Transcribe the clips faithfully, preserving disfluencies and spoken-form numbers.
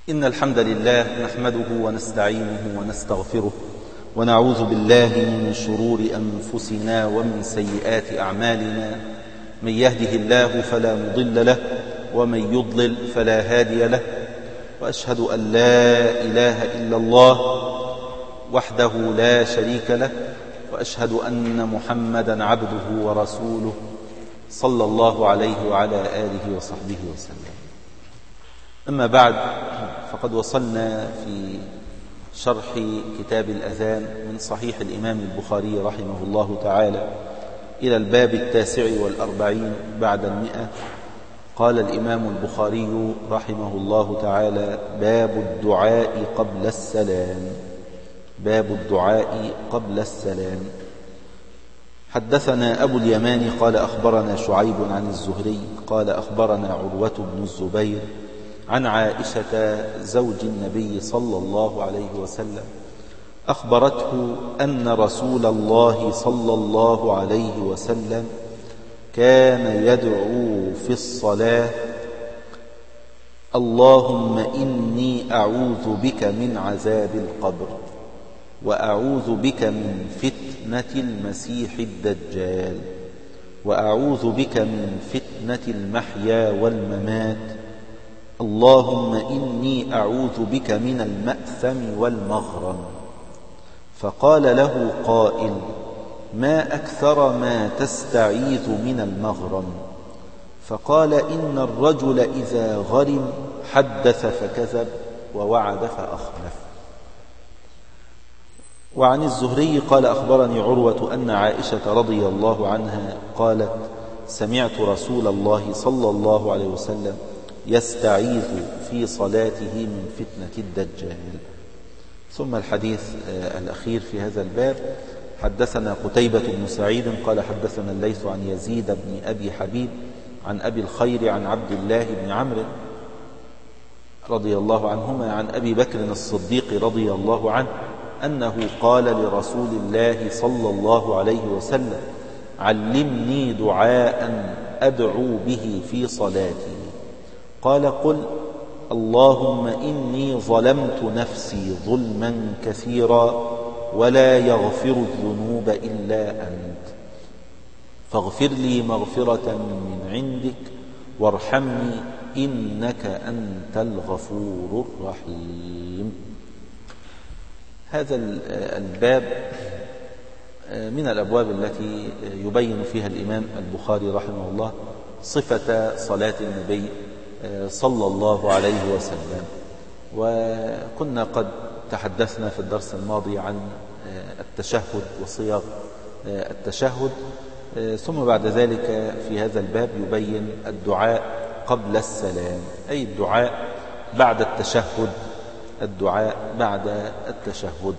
إن الحمد لله نحمده ونستعينه ونستغفره ونعوذ بالله من شرور أنفسنا ومن سيئات أعمالنا. من يهده الله فلا مضل له ومن يضلل فلا هادي له، وأشهد أن لا إله إلا الله وحده لا شريك له، وأشهد أن محمدا عبده ورسوله صلى الله عليه وعلى آله وصحبه وسلم. أما بعد، فقد وصلنا في شرح كتاب الأذان من صحيح الإمام البخاري رحمه الله تعالى إلى الباب التاسع والأربعين بعد المئة. قال الإمام البخاري رحمه الله تعالى: باب الدعاء قبل السلام. باب الدعاء قبل السلام. حدثنا أبو اليمان قال أخبرنا شعيب عن الزهري قال أخبرنا عروة بن الزبير عن عائشة زوج النبي صلى الله عليه وسلم أخبرته أن رسول الله صلى الله عليه وسلم كان يدعو في الصلاة: اللهم إني أعوذ بك من عذاب القبر، وأعوذ بك من فتنة المسيح الدجال، وأعوذ بك من فتنة المحيا والممات، اللهم إني أعوذ بك من المأثم والمغرم. فقال له قائل: ما أكثر ما تستعيذ من المغرم؟ فقال: إن الرجل إذا غرم حدث فكذب ووعد فأخلف. وعن الزهري قال أخبرني عروة أن عائشة رضي الله عنها قالت: سمعت رسول الله صلى الله عليه وسلم يستعيذ في صلاته من فتنة الدجال. ثم الحديث الأخير في هذا الباب: حدثنا قتيبة بن سعيد قال حدثنا الليث عن يزيد بن أبي حبيب عن أبي الخير عن عبد الله بن عمرو رضي الله عنهما عن أبي بكر الصديق رضي الله عنه أنه قال لرسول الله صلى الله عليه وسلم: علمني دعاء أدعو به في صلاتي. قال: قل اللهم إني ظلمت نفسي ظلما كثيرا ولا يغفر الذنوب إلا أنت، فاغفر لي مغفرة من عندك وارحمني إنك أنت الغفور الرحيم. هذا الباب من الأبواب التي يبين فيها الإمام البخاري رحمه الله صفة صلاة النبي صلى الله عليه وسلم. وكنا قد تحدثنا في الدرس الماضي عن التشهد وصيغ التشهد، ثم بعد ذلك في هذا الباب يبين الدعاء قبل السلام، أي الدعاء بعد التشهد. الدعاء بعد التشهد،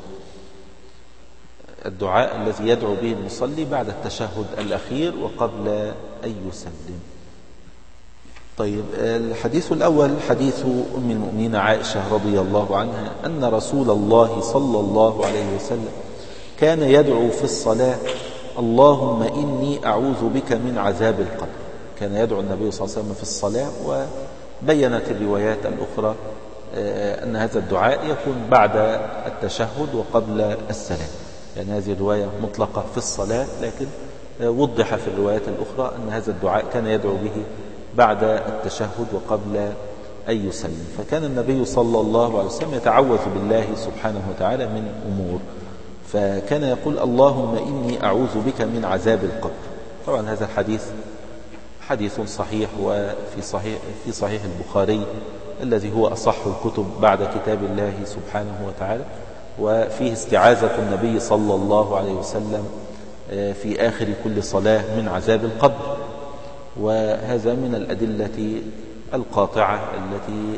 الدعاء الذي يدعو به المصلي بعد التشهد الأخير وقبل أن يسلم. طيب، الحديث الأول حديث أم المؤمنين عائشة رضي الله عنها أن رسول الله صلى الله عليه وسلم كان يدعو في الصلاة: اللهم إني أعوذ بك من عذاب القبر. كان يدعو النبي صلى الله عليه وسلم في الصلاة، وبينت الروايات الأخرى أن هذا الدعاء يكون بعد التشهد وقبل السلام، يعني هذه الرواية مطلقة في الصلاة، لكن وضح في الروايات الأخرى أن هذا الدعاء كان يدعو به بعد التشهد وقبل أن يسلم. فكان النبي صلى الله عليه وسلم يتعوذ بالله سبحانه وتعالى من أمور، فكان يقول: اللهم إني أعوذ بك من عذاب القبر. طبعا هذا الحديث حديث صحيح، وفي صحيح في صحيح البخاري الذي هو أصح الكتب بعد كتاب الله سبحانه وتعالى، وفيه استعاذة النبي صلى الله عليه وسلم في آخر كل صلاة من عذاب القبر. وهذا من الأدلة القاطعة التي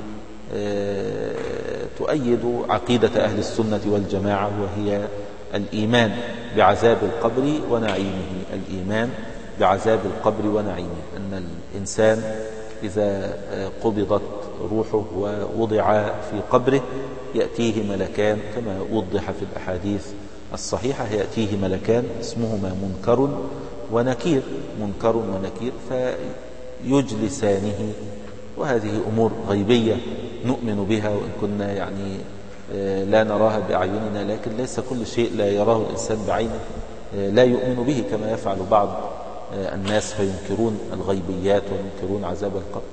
تؤيد عقيدة أهل السنة والجماعة، وهي الإيمان بعذاب القبر ونعيمه. الإيمان بعذاب القبر ونعيمه، أن الإنسان إذا قبضت روحه ووضع في قبره يأتيه ملكان كما وضح في الأحاديث الصحيحة، يأتيه ملكان اسمهما منكر ونكير، منكر ونكير، فيجلسانه وهذه أمور غيبية نؤمن بها وإن كنا يعني لا نراها بأعيننا، لكن ليس كل شيء لا يراه الإنسان بعينه لا يؤمن به، كما يفعل بعض الناس فينكرون الغيبيات وينكرون عذاب القبر.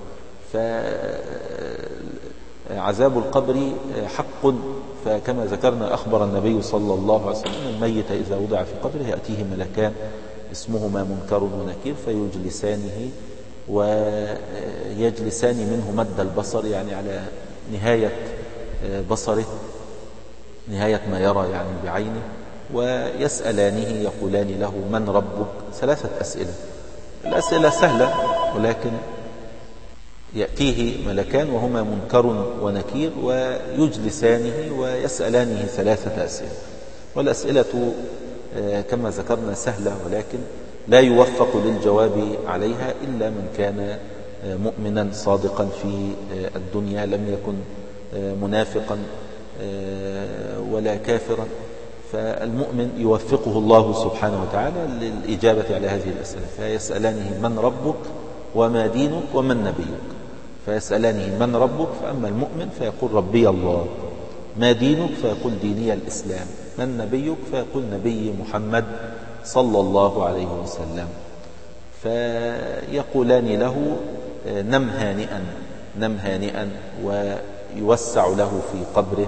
فعذاب القبر حق، فكما ذكرنا أخبر النبي صلى الله عليه وسلم الميت إذا وضع في قبره يأتيه ملكان اسمهما منكر ونكير فيجلسانه ويجلسان منه مد البصر، يعني على نهاية بصره، نهاية ما يرى يعني بعينه، ويسألانه يقولان له من ربك؟ ثلاثة أسئلة. الأسئلة سهلة، ولكن يأتيه ملكان وهما منكر ونكير ويجلسانه ويسألانه ثلاثة أسئلة. والأسئلة كما ذكرنا سهلة، ولكن لا يوفق للجواب عليها إلا من كان مؤمنا صادقا في الدنيا، لم يكن منافقا ولا كافرا، فالمؤمن يوفقه الله سبحانه وتعالى للإجابة على هذه الأسئلة. فيسألانه من ربك وما دينك ومن نبيك، فيسألانه من ربك، فأما المؤمن فيقول ربي الله، ما دينك فيقول ديني الإسلام، من نبيك فيقول نبي محمد صلى الله عليه وسلم. فيقولان له نم هانئا نم هانئا، ويوسع له في قبره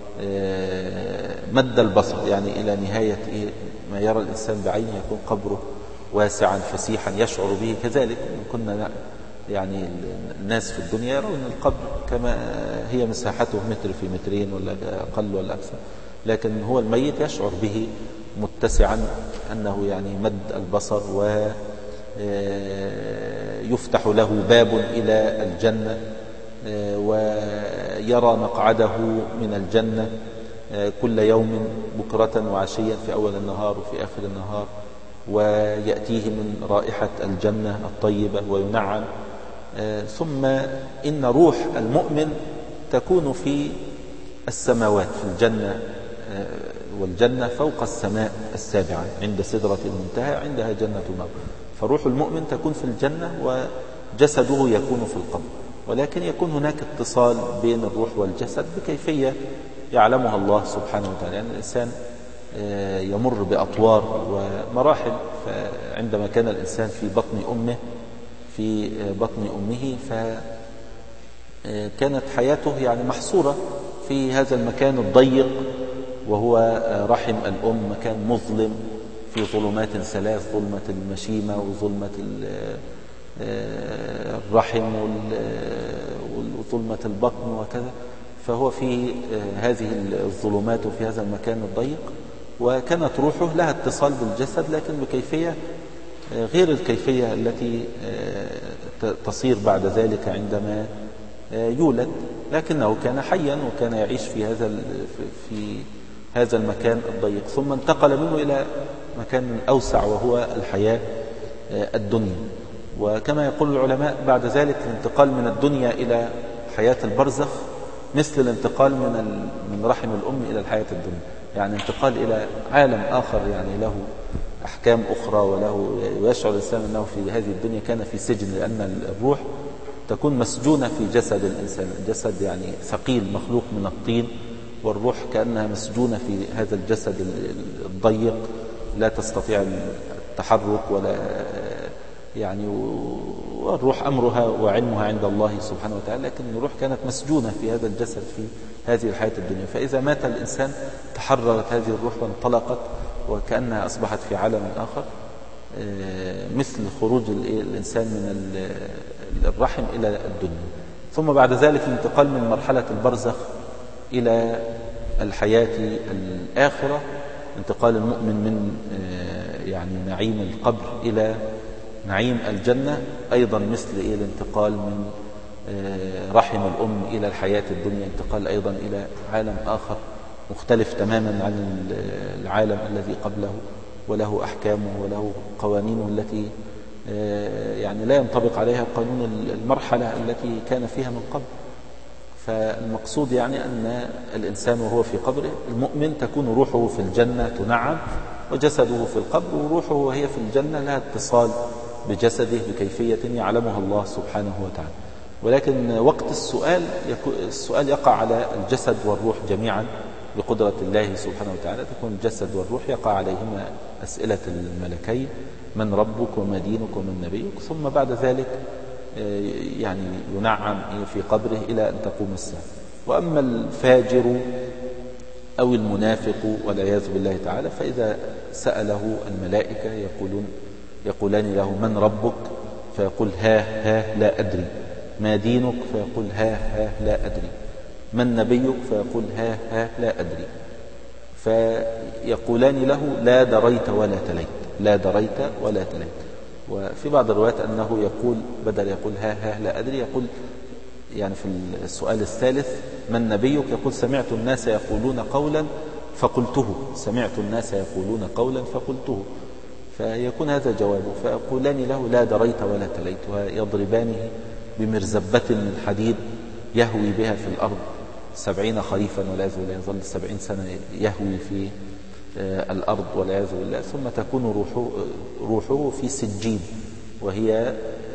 مد البصر، يعني إلى نهاية ما يرى الإنسان بعينه، يكون قبره واسعا فسيحا يشعر به. كذلك كنا يعني الناس في الدنيا يرون القبر كما هي مساحته متر في مترين ولا أقل ولا أكثر، لكن هو الميت يشعر به متسعا، أنه يعني مد البصر، ويفتح له باب إلى الجنة، ويرى مقعده من الجنة كل يوم بكرة وعشيا، في أول النهار وفي آخر النهار، ويأتيه من رائحة الجنة الطيبة وينعم. ثم إن روح المؤمن تكون في السماوات في الجنة، والجنة فوق السماء السابعة عند سدرة المنتهى، عندها جنة المأوى. فروح المؤمن تكون في الجنة وجسده يكون في القبر، ولكن يكون هناك اتصال بين الروح والجسد بكيفية يعلمها الله سبحانه وتعالى. يعني الإنسان يمر بأطوار ومراحل، فعندما كان الإنسان في بطن أمه في بطن أمه فكانت حياته يعني محصورة في هذا المكان الضيق، وهو رحم الأم، مكان مظلم في ظلمات ثلاث: ظلمة المشيمة وظلمة الرحم وظلمة البطن وكذا. فهو في هذه الظلمات وفي هذا المكان الضيق، وكانت روحه لها اتصال بالجسد، لكن بكيفية غير الكيفية التي تصير بعد ذلك عندما يولد، لكنه كان حيا وكان يعيش في هذا في هذا المكان الضيق، ثم انتقل منه إلى مكان أوسع وهو الحياة الدنيا. وكما يقول العلماء بعد ذلك الانتقال من الدنيا إلى حياة البرزخ مثل الانتقال من من رحم الأم إلى الحياة الدنيا، يعني انتقال إلى عالم آخر، يعني له أحكام أخرى، وله يشعر الإنسان أنه في هذه الدنيا كان في سجن، لأن الروح تكون مسجونة في جسد الإنسان. الجسد يعني ثقيل مخلوق من الطين، والروح كأنها مسجونة في هذا الجسد الضيق، لا تستطيع التحرك ولا يعني، والروح أمرها وعلمها عند الله سبحانه وتعالى، لكن الروح كانت مسجونة في هذا الجسد في هذه الحياة الدنيا. فإذا مات الإنسان تحررت هذه الروح وانطلقت، وكأنها أصبحت في عالم آخر، مثل خروج الإنسان من الرحم إلى الدنيا. ثم بعد ذلك الانتقال من مرحلة البرزخ إلى الحياة الآخرة، انتقال المؤمن من يعني نعيم القبر إلى نعيم الجنة، أيضا مثل إيه الانتقال من رحم الأم إلى الحياة الدنيا، انتقال أيضا إلى عالم آخر مختلف تماما عن العالم الذي قبله، وله أحكامه وله قوانينه التي يعني لا ينطبق عليها قانون المرحلة التي كان فيها من قبل. فالمقصود يعني أن الإنسان وهو في قبره المؤمن تكون روحه في الجنة تنعم، وجسده في القبر، وروحه وهي في الجنة لها اتصال بجسده بكيفية يعلمها الله سبحانه وتعالى. ولكن وقت السؤال السؤال يقع على الجسد والروح جميعا بقدرة الله سبحانه وتعالى. تكون الجسد والروح يقع عليهما أسئلة الملكين: من ربك وما دينك ومن نبيك. ثم بعد ذلك يعني ينعم في قبره إلى أن تقوم الساعة. وأما الفاجر أو المنافق والعياذ بالله تعالى فإذا سأله الملائكة يقولون يقولان له: من ربك؟ فيقول: ها ها لا أدري. ما دينك؟ فيقول: ها ها لا أدري. من نبيك؟ فيقول: ها ها لا أدري. فيقولان له: لا دريت ولا تليت، لا دريت ولا تليت. وفي بعض الروايات أنه يقول بدل يقول ها ها لا أدري يقول يعني في السؤال الثالث: من نبيك؟ يقول: سمعت الناس يقولون قولا فقلته، سمعت الناس يقولون قولا فقلته. فيكون هذا جوابه. فيقولان له: لا دريت ولا تليت، ويضربانه بمرزبة من حديد يهوي بها في الأرض سبعين خريفا والعياذ بالله، يظل سبعين سنة يهوي في الأرض والعياذ بالله. ثم تكون روحه, روحه في سجين، وهي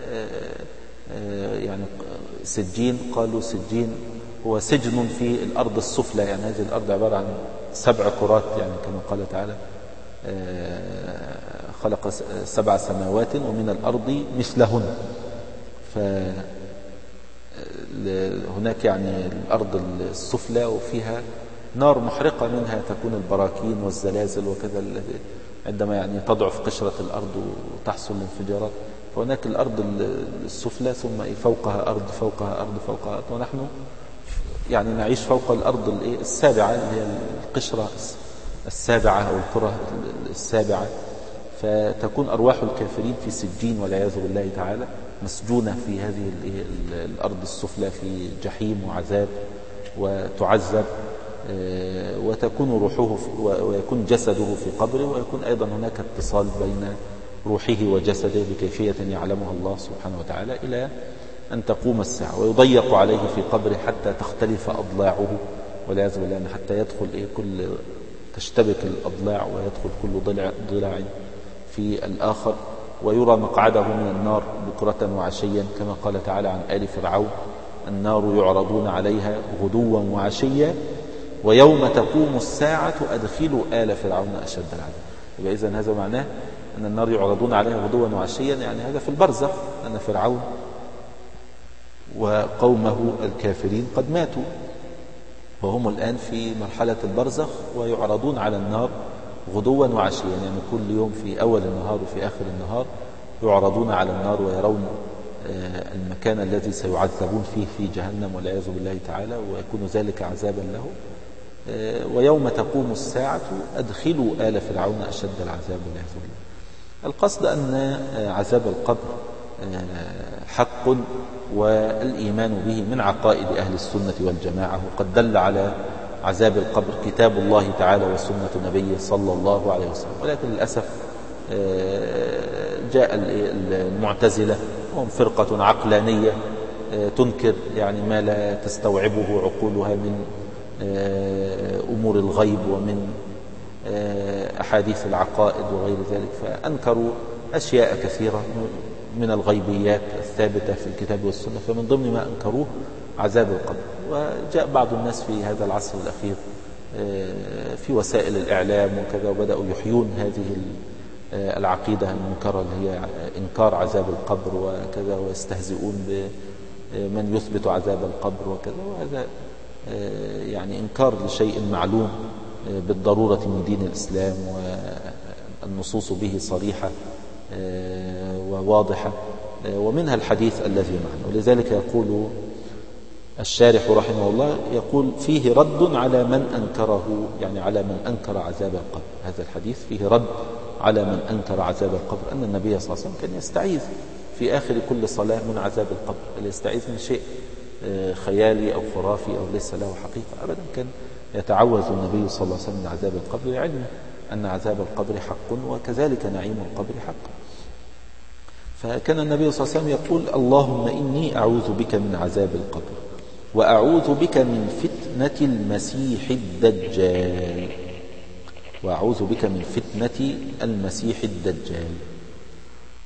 يعني سجين، قالوا سجين هو سجن في الأرض السفلى، يعني هذه الأرض عبارة عن سبع كرات، يعني كما قال تعالى: خلق سبع سماوات ومن الأرض مثلهن. فهناك يعني الأرض السفلى وفيها نار محرقة، منها تكون البراكين والزلازل وكذا، عندما يعني تضعف قشرة الأرض وتحصل الانفجارات. فهناك الأرض السفلى، ثم فوقها أرض فوقها أرض فوقها أرض، ونحن يعني نعيش فوق الأرض السابعة اللي هي القشرة السابعة أو الكرة السابعة. فتكون أرواح الكافرين في سجين والعياذ بالله تعالى، مسجونة في هذه الأرض السفلى في جحيم وعذاب وتعذب، وتكون روحه ويكون جسده في قبره، ويكون أيضا هناك اتصال بين روحه وجسده بكيفية يعلمها الله سبحانه وتعالى إلى أن تقوم الساعة. ويضيق عليه في قبره حتى تختلف أضلاعه والعياذ بالله، يعني حتى يدخل إيه كل تشتبك الأضلاع ويدخل كل ضلع ضلع في الآخر. ويرى مقعده من النار بكرة وعشيا، كما قال تعالى عن آل فرعون: النار يعرضون عليها غدوا وعشيا ويوم تقوم الساعة أدخلوا آل فرعون أشد العذاب. يبقى إذن هذا معناه أن النار يعرضون عليها غدوا وعشيا، يعني هذا في البرزخ، أن فرعون وقومه الكافرين قد ماتوا، وهم الآن في مرحلة البرزخ ويعرضون على النار غدوا وعشيا، يعني كل يوم في أول النهار وفي آخر النهار يعرضون على النار ويرون المكان الذي سيعذبون فيه في جهنم والعياذ بالله تعالى، ويكون ذلك عذابا له. ويوم تقوم الساعة أدخلوا آل فرعون أشد العذاب والعياذ بالله. القصد أن عذاب القبر حق، والإيمان به من عقائد أهل السنة والجماعة. وقد دل على عذاب القبر كتاب الله تعالى وسنة نبيه صلى الله عليه وسلم. ولكن للأسف جاء المعتزلة، وهم فرقة عقلانية تنكر يعني ما لا تستوعبه عقولها من أمور الغيب ومن أحاديث العقائد وغير ذلك، فأنكروا أشياء كثيرة من الغيبيات الثابتة في الكتاب والسنة. فمن ضمن ما أنكروه عذاب القبر. وجاء بعض الناس في هذا العصر الأخير في وسائل الإعلام وكذا، وبدأوا يحيون هذه العقيدة المنكرة اللي هي إنكار عذاب القبر وكذا، ويستهزئون بمن يثبت عذاب القبر وكذا. وهذا يعني إنكار لشيء معلوم بالضرورة من دين الإسلام، والنصوص به صريحة وواضحة، ومنها الحديث الذي معنا. ولذلك يقول الشارح رحمه الله، يقول: فيه رد على من أنكره، يعني على من أنكر عذاب القبر. هذا الحديث فيه رد على من أنكر عذاب القبر، أن النبي صلى الله عليه وسلم كان يستعيذ في آخر كل صلاة من عذاب القبر. هل يستعيذ من شيء خيالي أو خرافي أو ليس له حقيقة؟ أبدا، كان يتعوذ النبي صلى الله عليه وسلم من عذاب القبر، لعلم أن عذاب القبر حق، وكذلك نعيم القبر حق. فكان النبي صلى الله عليه وسلم يقول: اللهم إني أعوذ بك من عذاب القبر، وأعوذ بك من فتنة المسيح الدجال، وأعوذ بك من فتنة المسيح الدجال.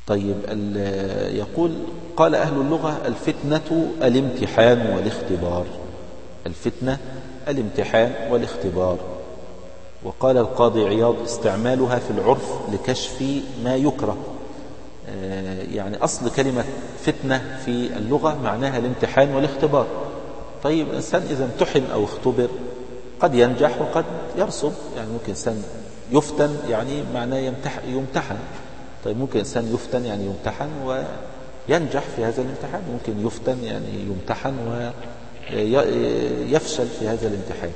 طيب يقول قال أهل اللغة الفتنة الامتحان والاختبار. الفتنة الامتحان والاختبار. وقال القاضي عياض استعمالها في العرف لكشف ما يكره. يعني أصل كلمة فتنة في اللغة معناها الامتحان والاختبار. طيب الإنسان إذا امتحن أو اختبر قد ينجح وقد يرسب. يعني ممكن إنسان يفتن يعني معناه يمتحن. طيب ممكن إنسان يفتن يعني يمتحن وينجح في هذا الامتحان. ممكن يفتن يعني يمتحن ويفشل في هذا الامتحان.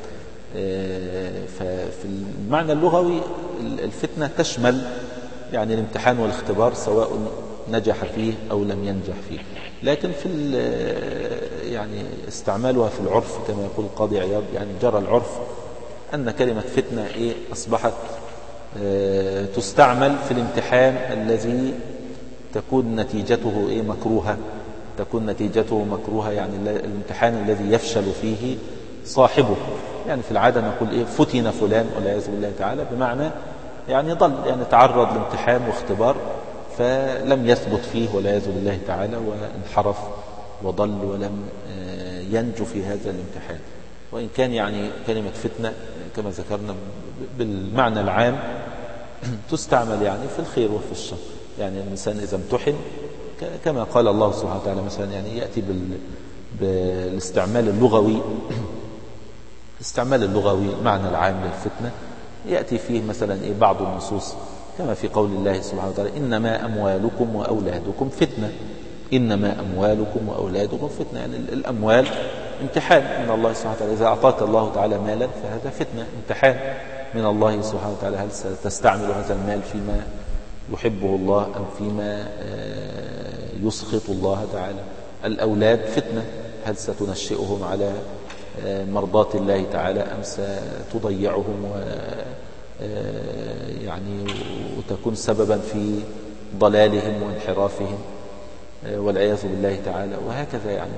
ففي المعنى اللغوي الفتنة تشمل يعني الامتحان والاختبار سواء نجح فيه أو لم ينجح فيه. لكن في يعني استعمالها في العرف كما يقول القاضي عياض يعني جرى العرف أن كلمة فتنة إيه أصبحت اه تستعمل في الامتحان الذي تكون نتيجته إيه مكروهة. تكون نتيجته مكروهة يعني الامتحان الذي يفشل فيه صاحبه. يعني في العادة نقول إيه فتن فلان والعياذ بالله تعالى بمعنى يعني ضل يعني تعرض لامتحان واختبار فلم يثبت فيه والعياذ بالله تعالى وانحرف وضل ولم ينجو في هذا الامتحان. وإن كان يعني كلمة فتنة كما ذكرنا بالمعنى العام تستعمل يعني في الخير وفي الشر. يعني الإنسان إذا امتحن كما قال الله سبحانه وتعالى مثلا يعني يأتي بالاستعمال اللغوي الاستعمال اللغوي المعنى العام للفتنة يأتي فيه مثلا إيه بعض النصوص كما في قول الله سبحانه وتعالى إنما أموالكم وأولادكم فتنة. إنما أموالكم وأولادكم فتنة. يعني الأموال امتحان من الله سبحانه وتعالى. إذا أعطاك الله تعالى مالا فهذا فتنة امتحان من الله سبحانه وتعالى. هل ستستعمل هذا المال فيما يحبه الله أم فيما يسخط الله تعالى؟ الأولاد فتنة. هل ستنشئهم على مرضاة الله تعالى أم ستضيعهم و يعني وتكون سببا في ضلالهم وانحرافهم والعياذ بالله تعالى وهكذا. يعني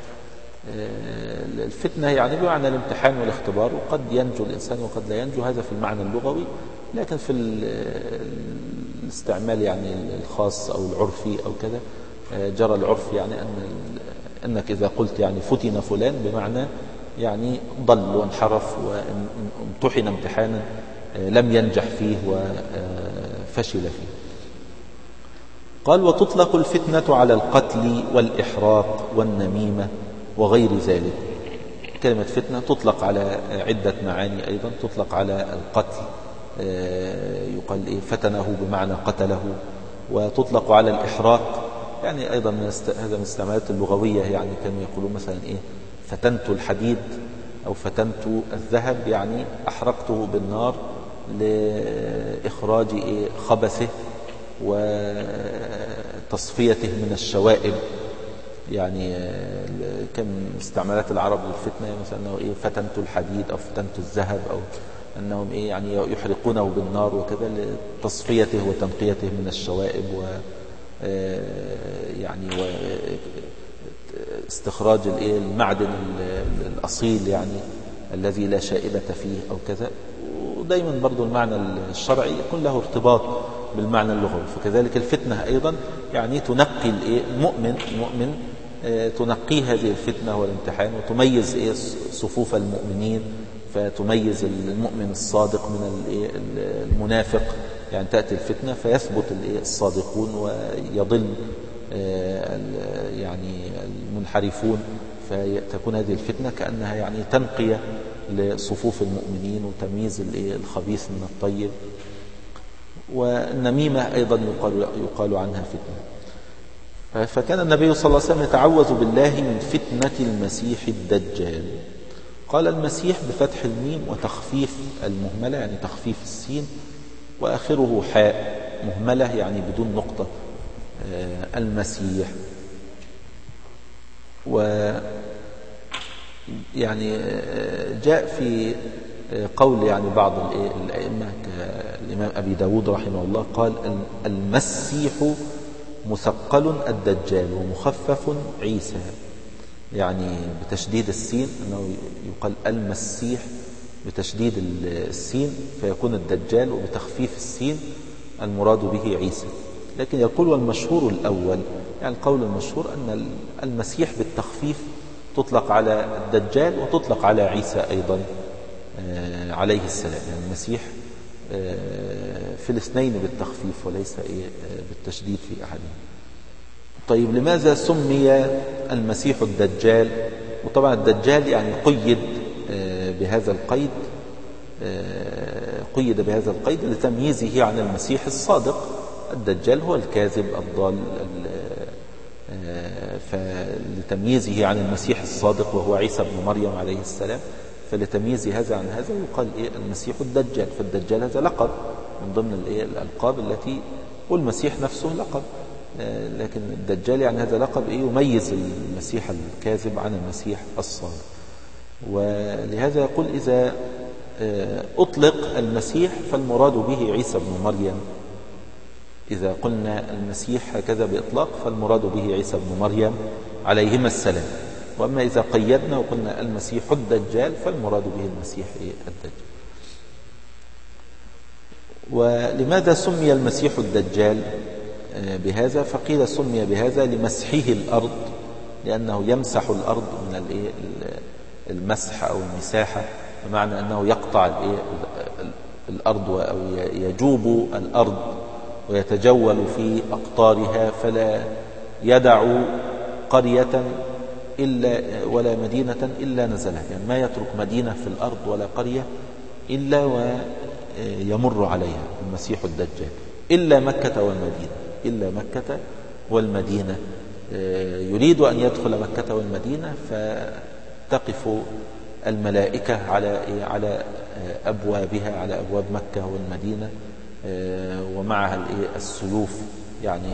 فالفتنة يعني بمعنى الامتحان والاختبار وقد ينجو الإنسان وقد لا ينجو. هذا في المعنى اللغوي. لكن في الاستعمال يعني الخاص أو العرفي أو كذا جرى العرف يعني أن أنك إذا قلت يعني فتن فلان بمعنى يعني ضل وانحرف وامتحن امتحانا لم ينجح فيه وفشل فيه. قال وتطلق الفتنة على القتل والإحراق والنميمة وغير ذلك. كلمة فتنة تطلق على عدة معاني أيضا. تطلق على القتل يقال إيه فتنه بمعنى قتله. وتطلق على الإحراق يعني أيضا من هذا من الاستعمالات اللغوية. يعني كانوا يقولون مثلا إيه فتنت الحديد أو فتنت الذهب يعني أحرقته بالنار لإخراج إيه خبثه وتصفيته من الشوائب. يعني كم استعمالات العرب للفتنة مثلا أنه إيه فتنت الحديد أو فتنت الذهب أو أنهم إيه يعني يحرقونه بالنار وكذا لتصفيته وتنقيته من الشوائب و يعني واستخراج الايه المعدن الأصيل يعني الذي لا شائبة فيه أو كذا. ودايما برضو المعنى الشرعي يكون له ارتباط بالمعنى اللغوي. فكذلك الفتنة أيضا يعني تنقي الايه المؤمن المؤمن تنقي هذه الفتنة والامتحان وتميز ايه صفوف المؤمنين. فتميز المؤمن الصادق من الايه المنافق. يعني تأتي الفتنة فيثبت الصادقون ويضل يعني المنحرفون. فتكون هذه الفتنة كأنها يعني تنقية لصفوف المؤمنين وتمييز الخبيث من الطيب. والنميمة أيضا يقال, يقال عنها فتنة. فكان النبي صلى الله عليه وسلم يتعوذ بالله من فتنة المسيح الدجال. قال المسيح بفتح الميم وتخفيف المهملة يعني تخفيف السين وآخره حاء مهملة يعني بدون نقطة المسيح. ويعني جاء في قول يعني بعض الأئمة كالإمام أبي داود رحمه الله قال المسيح مثقل الدجال ومخفف عيسى. يعني بتشديد السين أنه يقال المسيح بتشديد السين فيكون الدجال وبتخفيف السين المراد به عيسى. لكن يقول والمشهور الأول، يعني القول المشهور أن المسيح بالتخفيف تطلق على الدجال وتطلق على عيسى أيضا عليه السلام، يعني المسيح في الاثنين بالتخفيف وليس بالتشديد في أحدهم. طيب لماذا سمي المسيح الدجال؟ وطبعا الدجال يعني قيد بهذا القيد قيد بهذا القيد لتمييزه عن المسيح الصادق. الدجال هو الكاذب الضال، فلتمييزه عن المسيح الصادق وهو عيسى بن مريم عليه السلام، فلتمييز هذا عن هذا يقال إيه المسيح الدجال. فالدجال هذا لقب من ضمن الإيه الألقاب التي، والمسيح نفسه لقب، لكن الدجال يعني هذا لقب إيه يميز المسيح الكاذب عن المسيح الصادق. ولهذا يقول إذا أطلق المسيح فالمراد به عيسى بن مريم. إذا قلنا المسيح هكذا بإطلاق فالمراد به عيسى بن مريم عليهما السلام. وأما إذا قيدنا وقلنا المسيح الدجال فالمراد به المسيح الدجال. ولماذا سمي المسيح الدجال بهذا؟ فقيل سمي بهذا لمسحه الأرض، لأنه يمسح الأرض من المسح أو المساحة، بمعنى أنه يقطع الأرض أو يجوب الأرض ويتجول في أقطارها، فلا يدع قرية إلا ولا مدينة إلا نزلها، يعني ما يترك مدينة في الأرض ولا قرية إلا ويمر عليها المسيح الدجال، إلا مكة والمدينة، إلا مكة والمدينة. يريد أن يدخل مكة والمدينة فتقف الملائكة على على أبوابها، على أبواب مكة والمدينة، ومعها السيوف يعني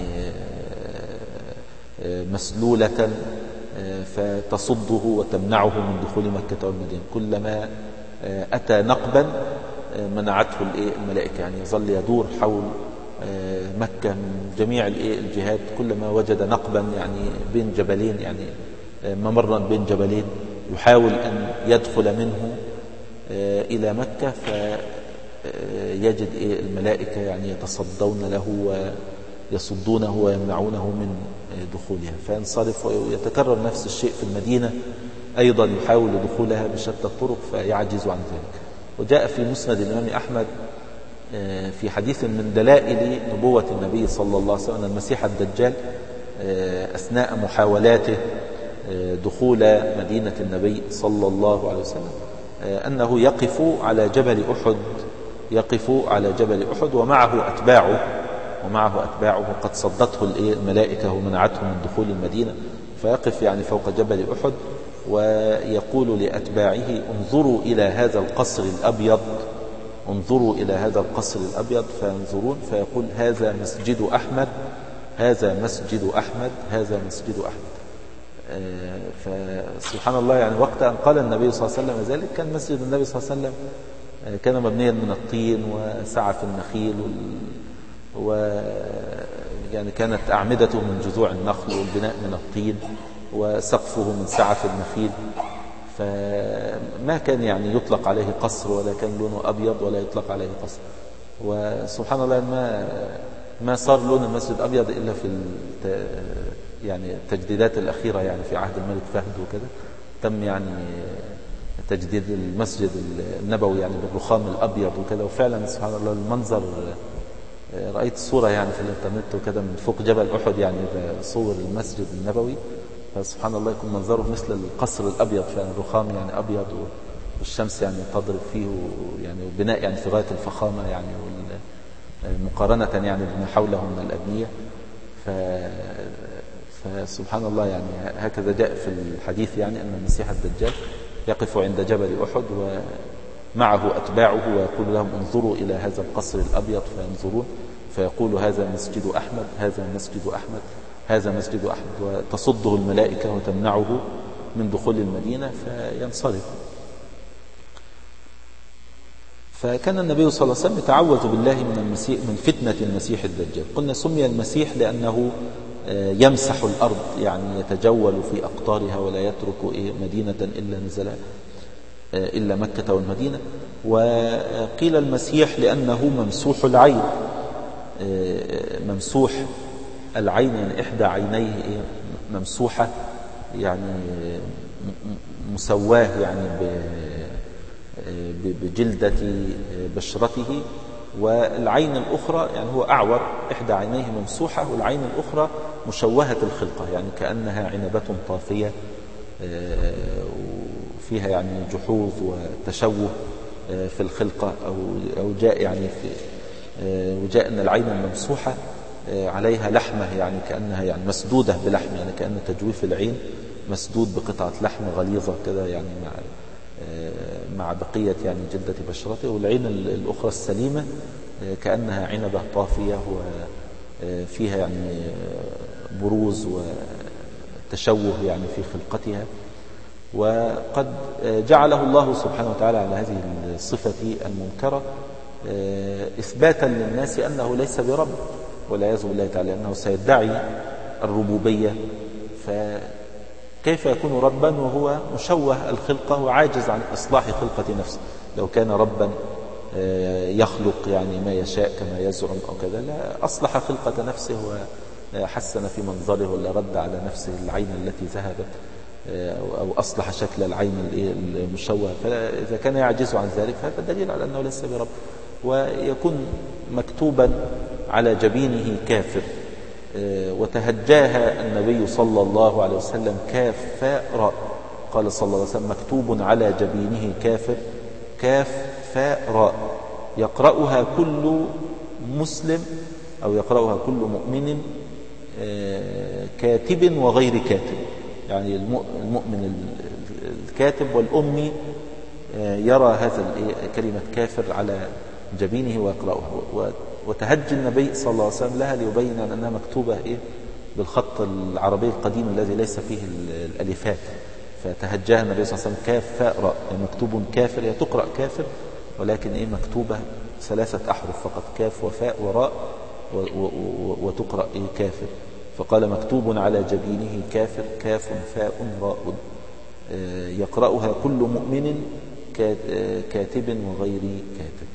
مسلولة فتصده وتمنعه من دخول مكة والمدينة. كلما أتى نقبا منعته الملائكة، يعني يظل يدور حول مكة من جميع الجهات، كلما وجد نقبا يعني بين جبلين، يعني ممرا بين جبلين، يحاول أن يدخل منه إلى مكة، فيجد الملائكة يعني يتصدون له ويصدونه ويمنعونه من دخولها، فينصرف. ويتكرر نفس الشيء في المدينة أيضا، يحاول دخولها بشتى الطرق فيعجز عن ذلك. وجاء في مسند الإمام أحمد في حديث من دلائل نبوة النبي صلى الله عليه وسلم المسيح الدجال أثناء محاولاته دخول مدينة النبي صلى الله عليه وسلم أنه يقف على جبل أحد، يقف على جبل أحد ومعه أتباعه ومعه أتباعه قد صدته الملائكة ومنعته من دخول المدينة، فيقف يعني فوق جبل أحد ويقول لأتباعه انظروا إلى هذا القصر الأبيض، انظروا إلى هذا القصر الأبيض، فينظرون فيقول هذا مسجد أحمد، هذا مسجد أحمد، هذا مسجد أحمد. فسبحان الله، يعني وقت أن قال النبي صلى الله عليه وسلم ذلك كان مسجد النبي صلى الله عليه وسلم كان مبنيا من الطين وسعف النخيل و يعني كانت أعمدته من جذوع النخل والبناء من الطين وسقفه من سعف النخيل، فما كان يعني يطلق عليه قصر ولا كان لونه أبيض ولا يطلق عليه قصر. وسبحان الله ما ما صار لون المسجد أبيض إلا في يعني التجديدات الأخيرة، يعني في عهد الملك فهد وكذا تم يعني تجديد المسجد النبوي يعني بالرخام الأبيض وكذا. وفعلا سبحان الله المنظر، رأيت صورة يعني في الانترنت وكذا من فوق جبل أحد، يعني صور المسجد النبوي، فسبحان الله يكون منظره مثل القصر الأبيض، فعلا الرخام يعني أبيض والشمس يعني تضرب فيه، يعني وبناء يعني في غاية الفخامة يعني مقارنة يعني بما حوله من الأبنية. فسبحان الله يعني هكذا جاء في الحديث يعني أن المسيح الدجال يقف عند جبل أحد ومعه أتباعه ويقول لهم انظروا إلى هذا القصر الأبيض، فينظرون فيقول هذا مسجد أحمد، هذا مسجد أحمد، هذا مسجد أحمد، وتصده الملائكة وتمنعه من دخول المدينة فينصرف. فكان النبي صلى الله عليه وسلم يتعوذ بالله من المسيح من فتنة المسيح الدجال. قلنا سمي المسيح لأنه يمسح الأرض، يعني يتجول في أقطارها ولا يترك مدينة إلا نزلها إلا مكة والمدينة. وقيل المسيح لأنه ممسوح العين، ممسوح العين، يعني إحدى عينيه ممسوحة، يعني مسواه يعني بجلدة بشرته، والعين الأخرى يعني هو أعور، إحدى عينيه ممسوحة والعين الأخرى مشوهة الخلقة، يعني كأنها عنبة طافية وفيها يعني جحوظ وتشوه في الخلقة، أو أو جاء يعني في وجاء أن العين الممسوحة عليها لحمة، يعني كأنها يعني مسدودة بلحم، يعني كأن تجويف العين مسدود بقطعة لحم غليظة كده، يعني مع مع بقية يعني جلدة بشرته، والعين الأخرى السليمة كأنها عنبة طافية وفيها يعني بروز وتشوه يعني في خلقتها. وقد جعله الله سبحانه وتعالى على هذه الصفة المنكرة إثباتا للناس أنه ليس برب، والعياذ بالله تعالى أنه سيدعي الربوبية، فكيف يكون ربا وهو مشوه الخلقة وعاجز عن إصلاح خلقة نفسه؟ لو كان ربا يخلق يعني ما يشاء كما يزعم أو كذا، لا أصلح خلقة نفسه وحسن في منظره، ولا رد على نفسه العين التي ذهبت، أو أصلح شكل العين المشوه. فإذا كان يعجز عن ذلك فهذا دليل على أنه ليس برب. ويكون مكتوبا على جبينه كافر، وتهجاها النبي صلى الله عليه وسلم كاف فاء راء، قال صلى الله عليه وسلم مكتوب على جبينه كافر كاف فاء راء، يقرأها كل مسلم أو يقرأها كل مؤمن كاتب وغير كاتب، يعني المؤمن الكاتب والأمي يرى هذا كلمة كافر على جبينه ويقرأها. وتهجي النبي صلى الله عليه وسلم لها ليبين أنها مكتوبة إيه بالخط العربي القديم الذي ليس فيه الألفات، فتهجاها النبي صلى الله عليه وسلم كاف فاء راء، يعني مكتوب كافر، هي تقرأ كافر ولكن إيه مكتوبة ثلاثة أحرف فقط، كاف وفاء وراء، وتقرأ إيه كافر، فقال مكتوب على جبينه كافر كاف فاء راء، يقرأها كل مؤمن كاتب وغير كاتب.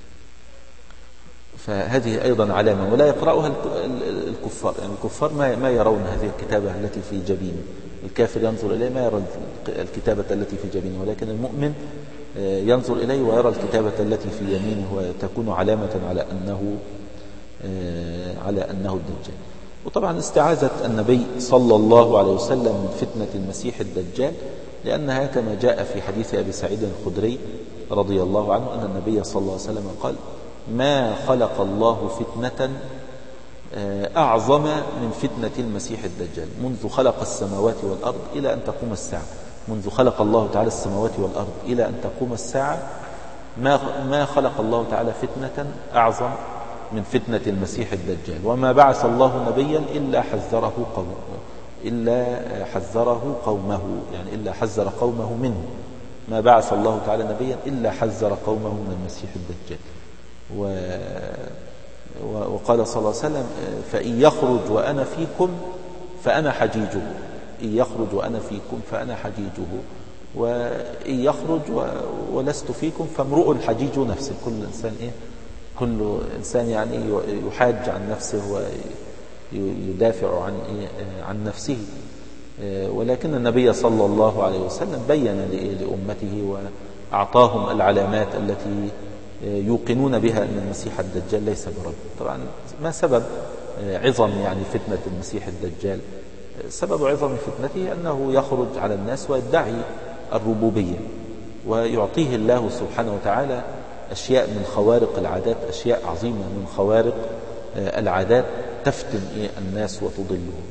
فهذه أيضا علامة، ولا يقرأها الكفار، يعني الكفار ما يرون هذه الكتابة التي في جبينه، الكافر ينظر إليه ما يرى الكتابة التي في جبينه، ولكن المؤمن ينظر إليه ويرى الكتابة التي في يمينه، وتكون علامة على أنه على أنه الدجال. وطبعا استعاذة النبي صلى الله عليه وسلم من فتنة المسيح الدجال، لأنها كما جاء في حديث أبي سعيد الخدري رضي الله عنه أن النبي صلى الله عليه وسلم قال ما خلق الله فتنة أعظم من فتنة المسيح الدجال منذ خلق السماوات والأرض إلى أن تقوم الساعة. منذ خلق الله تعالى السماوات والأرض إلى أن تقوم الساعة ما ما خلق الله تعالى فتنة أعظم من فتنة المسيح الدجال، وما بعث الله نبيا إلا حذره قومه إلا حذره قومه يعني إلا حذر قومه منه، ما بعث الله تعالى نبيا إلا حذر قومه من المسيح الدجال. و وقال صلى الله عليه وسلم فإن يخرج وأنا فيكم فأنا حجيجه، إن يخرج وأنا فيكم فأنا حجيجه، وإن يخرج ولست فيكم فامرؤ الحجيج نفسه. كل إنسان إيه كل إنسان يعني يحاج عن نفسه ويدافع عن إيه عن نفسه، ولكن النبي صلى الله عليه وسلم بين لأمته وأعطاهم العلامات التي يوقنون بها أن المسيح الدجال ليس برب. طبعا ما سبب عظم يعني فتنة المسيح الدجال؟ سبب عظم فتنته أنه يخرج على الناس ويدعي الربوبية، ويعطيه الله سبحانه وتعالى أشياء من خوارق العادات، أشياء عظيمة من خوارق العادات تفتن الناس وتضلهم،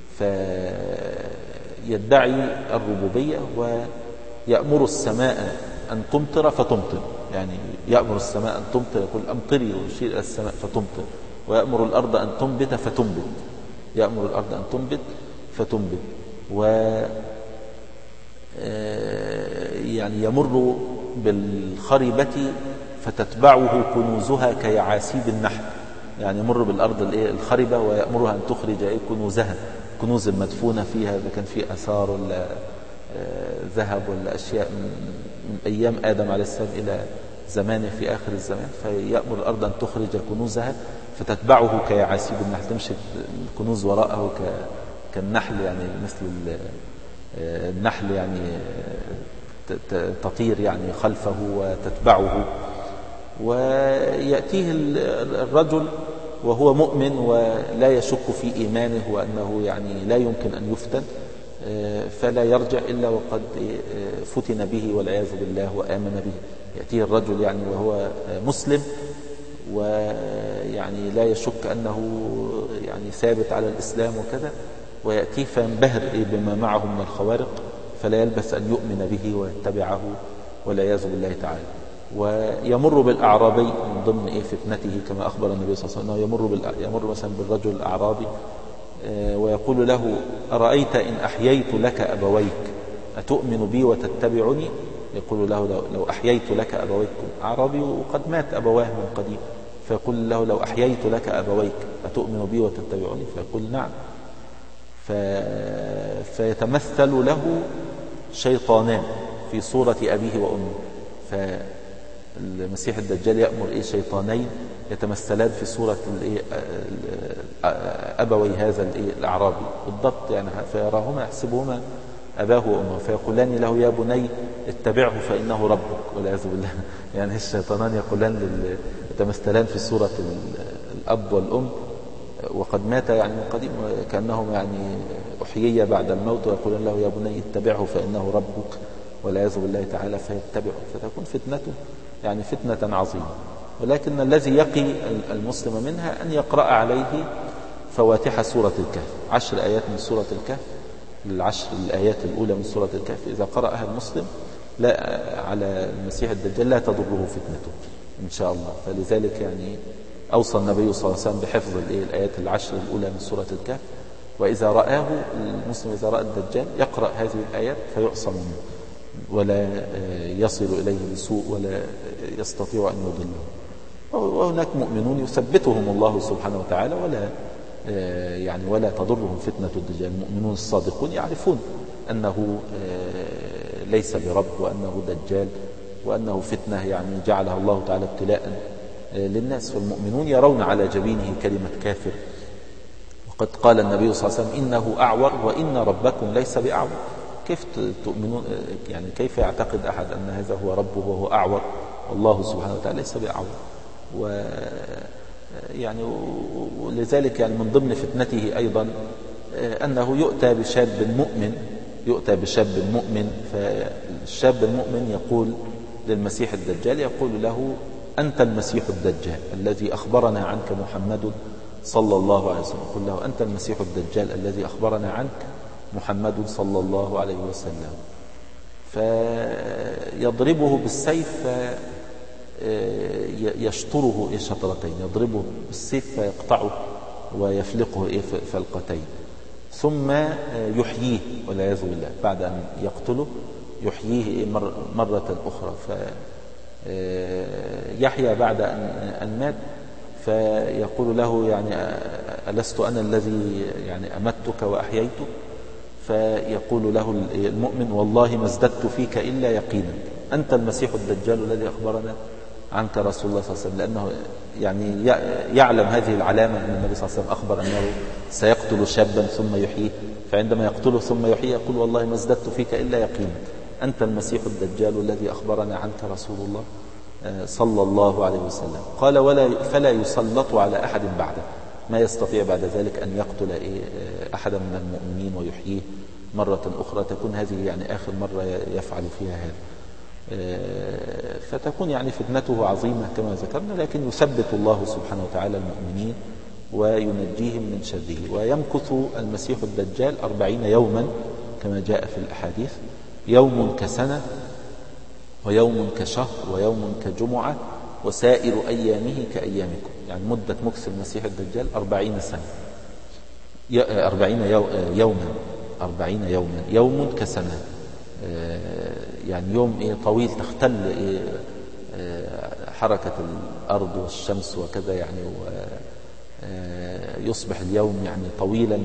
فيدعي الربوبية ويأمر السماء أن تمطر فتمطر، يعني يأمر السماء أن تمطر، يقول أمطري ويشير إلى السماء فتمطر، ويأمر الأرض أن تنبت فتنبت، يأمر الأرض أن تنبت فتنبت، و يعني يمر بالخربة فتتبعه كنوزها كيعاسيب النحل، يعني يمر بالأرض الخربة ويأمرها أن تخرج كنوزها، كنوز المدفونة فيها إذا كان في أثار ولا ذهب ولا أشياء من أيام آدم عليه السلام إلى زمانه في آخر الزمان، فيأمر الأرض أن تخرج كنوزها فتتبعه كيعاسيب النحل، تمشي الكنوز وراءه كالنحل، يعني مثل النحل يعني تطير يعني خلفه وتتبعه. ويأتيه الرجل وهو مؤمن ولا يشك في إيمانه وأنه يعني لا يمكن أن يفتن، فلا يرجع إلا وقد فتن به والعياذ بالله وآمن به. يأتيه الرجل يعني وهو مسلم ويعني لا يشك أنه يعني ثابت على الإسلام وكذا، ويأتيه فينبهر بما معه من الخوارق، فلا يلبث أن يؤمن به ويتبعه والعياذ بالله تعالى. ويمر بالأعرابي من ضمن إيه فتنته، كما أخبر النبي صلى الله عليه وسلم، يمر, بال... يمر مثلا بالرجل الأعرابي ويقول له: أرأيت إن أحييت لك أبويك أتؤمن بي وتتبعني؟ يقول له: لو أحييت لك أبويك. أعرابي وقد مات أبواه من قديم، فيقول له: لو أحييت لك أبويك أتؤمن بي وتتبعني؟ فيقول: نعم. ف... فيتمثل له شيطانان في صورة أبيه وأمه. فالمسيح الدجال يأمر إيه شيطانين يتمثلان في صورة أبوي هذا الأعرابي بالضبط، يعني فيراهما يحسبهما أباه وأمه، فيقولان له: يا بني اتبعه فإنه ربك، والعياذ بالله. يعني الشيطانان يقولان يتمثلان في صورة الأب والأم، وقد مات يعني من قديم، كأنهم يعني أحيي بعد الموت، ويقولون له: يا بني اتبعه فإنه ربك، والعياذ بالله تعالى، فيتبعه، فتكون فتنته يعني فتنة عظيمة. ولكن الذي يقي المسلم منها أن يقرأ عليه فواتح سورة الكهف، عشر آيات من سورة الكهف، العشر الآيات الأولى من سورة الكهف إذا قرأها المسلم لا على المسيح الدجال لا تضره فتنته إن شاء الله. فلذلك يعني أوصى النبي صلى الله عليه وسلم بحفظ الآيات العشر الأولى من سورة الكهف، وإذا رآه المسلم إذا رأى الدجال يقرأ هذه الآيات فيعصم منه ولا يصل إليه بسوء ولا يستطيع أن يضله. وهناك مؤمنون يثبتهم الله سبحانه وتعالى ولا يعني ولا تضرهم فتنة الدجال. المؤمنون الصادقون يعرفون أنه ليس برب وأنه دجال وأنه فتنة يعني جعلها الله تعالى ابتلاء للناس. فالمؤمنون يرون على جبينه كلمة كافر، وقد قال النبي صلى الله عليه وسلم: إنه أعور وإن ربكم ليس بأعور. كيف تؤمنون يعني كيف يعتقد أحد أن هذا هو ربه وهو أعور والله سبحانه وتعالى ليس بأعور؟ و يعني ولذلك يعني من ضمن فتنته أيضا أنه يؤتى بشاب مؤمن يؤتى بشاب مؤمن فالشاب المؤمن يقول للمسيح الدجال، يقول له: أنت المسيح الدجال الذي أخبرنا عنك محمد صلى الله عليه وسلم. يقول له: أنت المسيح الدجال الذي أخبرنا عنك محمد صلى الله عليه وسلم. فيضربه بالسيف يشطره شطرتين، يضربه بالسيف فيقطعه ويفلقه فلقتين، ثم يحييه والعياذ بالله. بعد أن يقتله يحييه مرة أخرى، فيحيى بعد أن مات فيقول له: يعني ألست أنا الذي يعني أمتك وأحييتك؟ فيقول له المؤمن: والله ما ازددت فيك إلا يقينا، أنت المسيح الدجال الذي أخبرنا عنك رسول الله صلى الله عليه وسلم. لأنه يعني يعلم هذه العلامة أن النبي صلى الله عليه وسلم أخبر أنه سيقتل شابا ثم يحييه، فعندما يقتله ثم يحييه يقول: والله ما ازددت فيك إلا يقينا، أنت المسيح الدجال الذي أخبرنا عنك رسول الله صلى الله عليه وسلم. قال: ولا فلا يسلط على أحد بعده، ما يستطيع بعد ذلك أن يقتل أحدا من المؤمنين ويحييه مرة أخرى، تكون هذه يعني آخر مرة يفعل فيها هذا. فتكون يعني فتنته عظيمة كما ذكرنا، لكن يثبت الله سبحانه وتعالى المؤمنين وينجيهم من شره. ويمكث المسيح الدجال أربعين يوما كما جاء في الأحاديث، يوم كسنة ويوم كشهر ويوم كجمعة وسائر أيامه كأيامكم. يعني مدة مكث المسيح الدجال أربعين سنة، أربعين يوما أربعين يوما يوم كسنة، يعني يوم إيه طويل تختل إيه حركة الأرض والشمس وكذا يعني، ويصبح اليوم يعني طويلا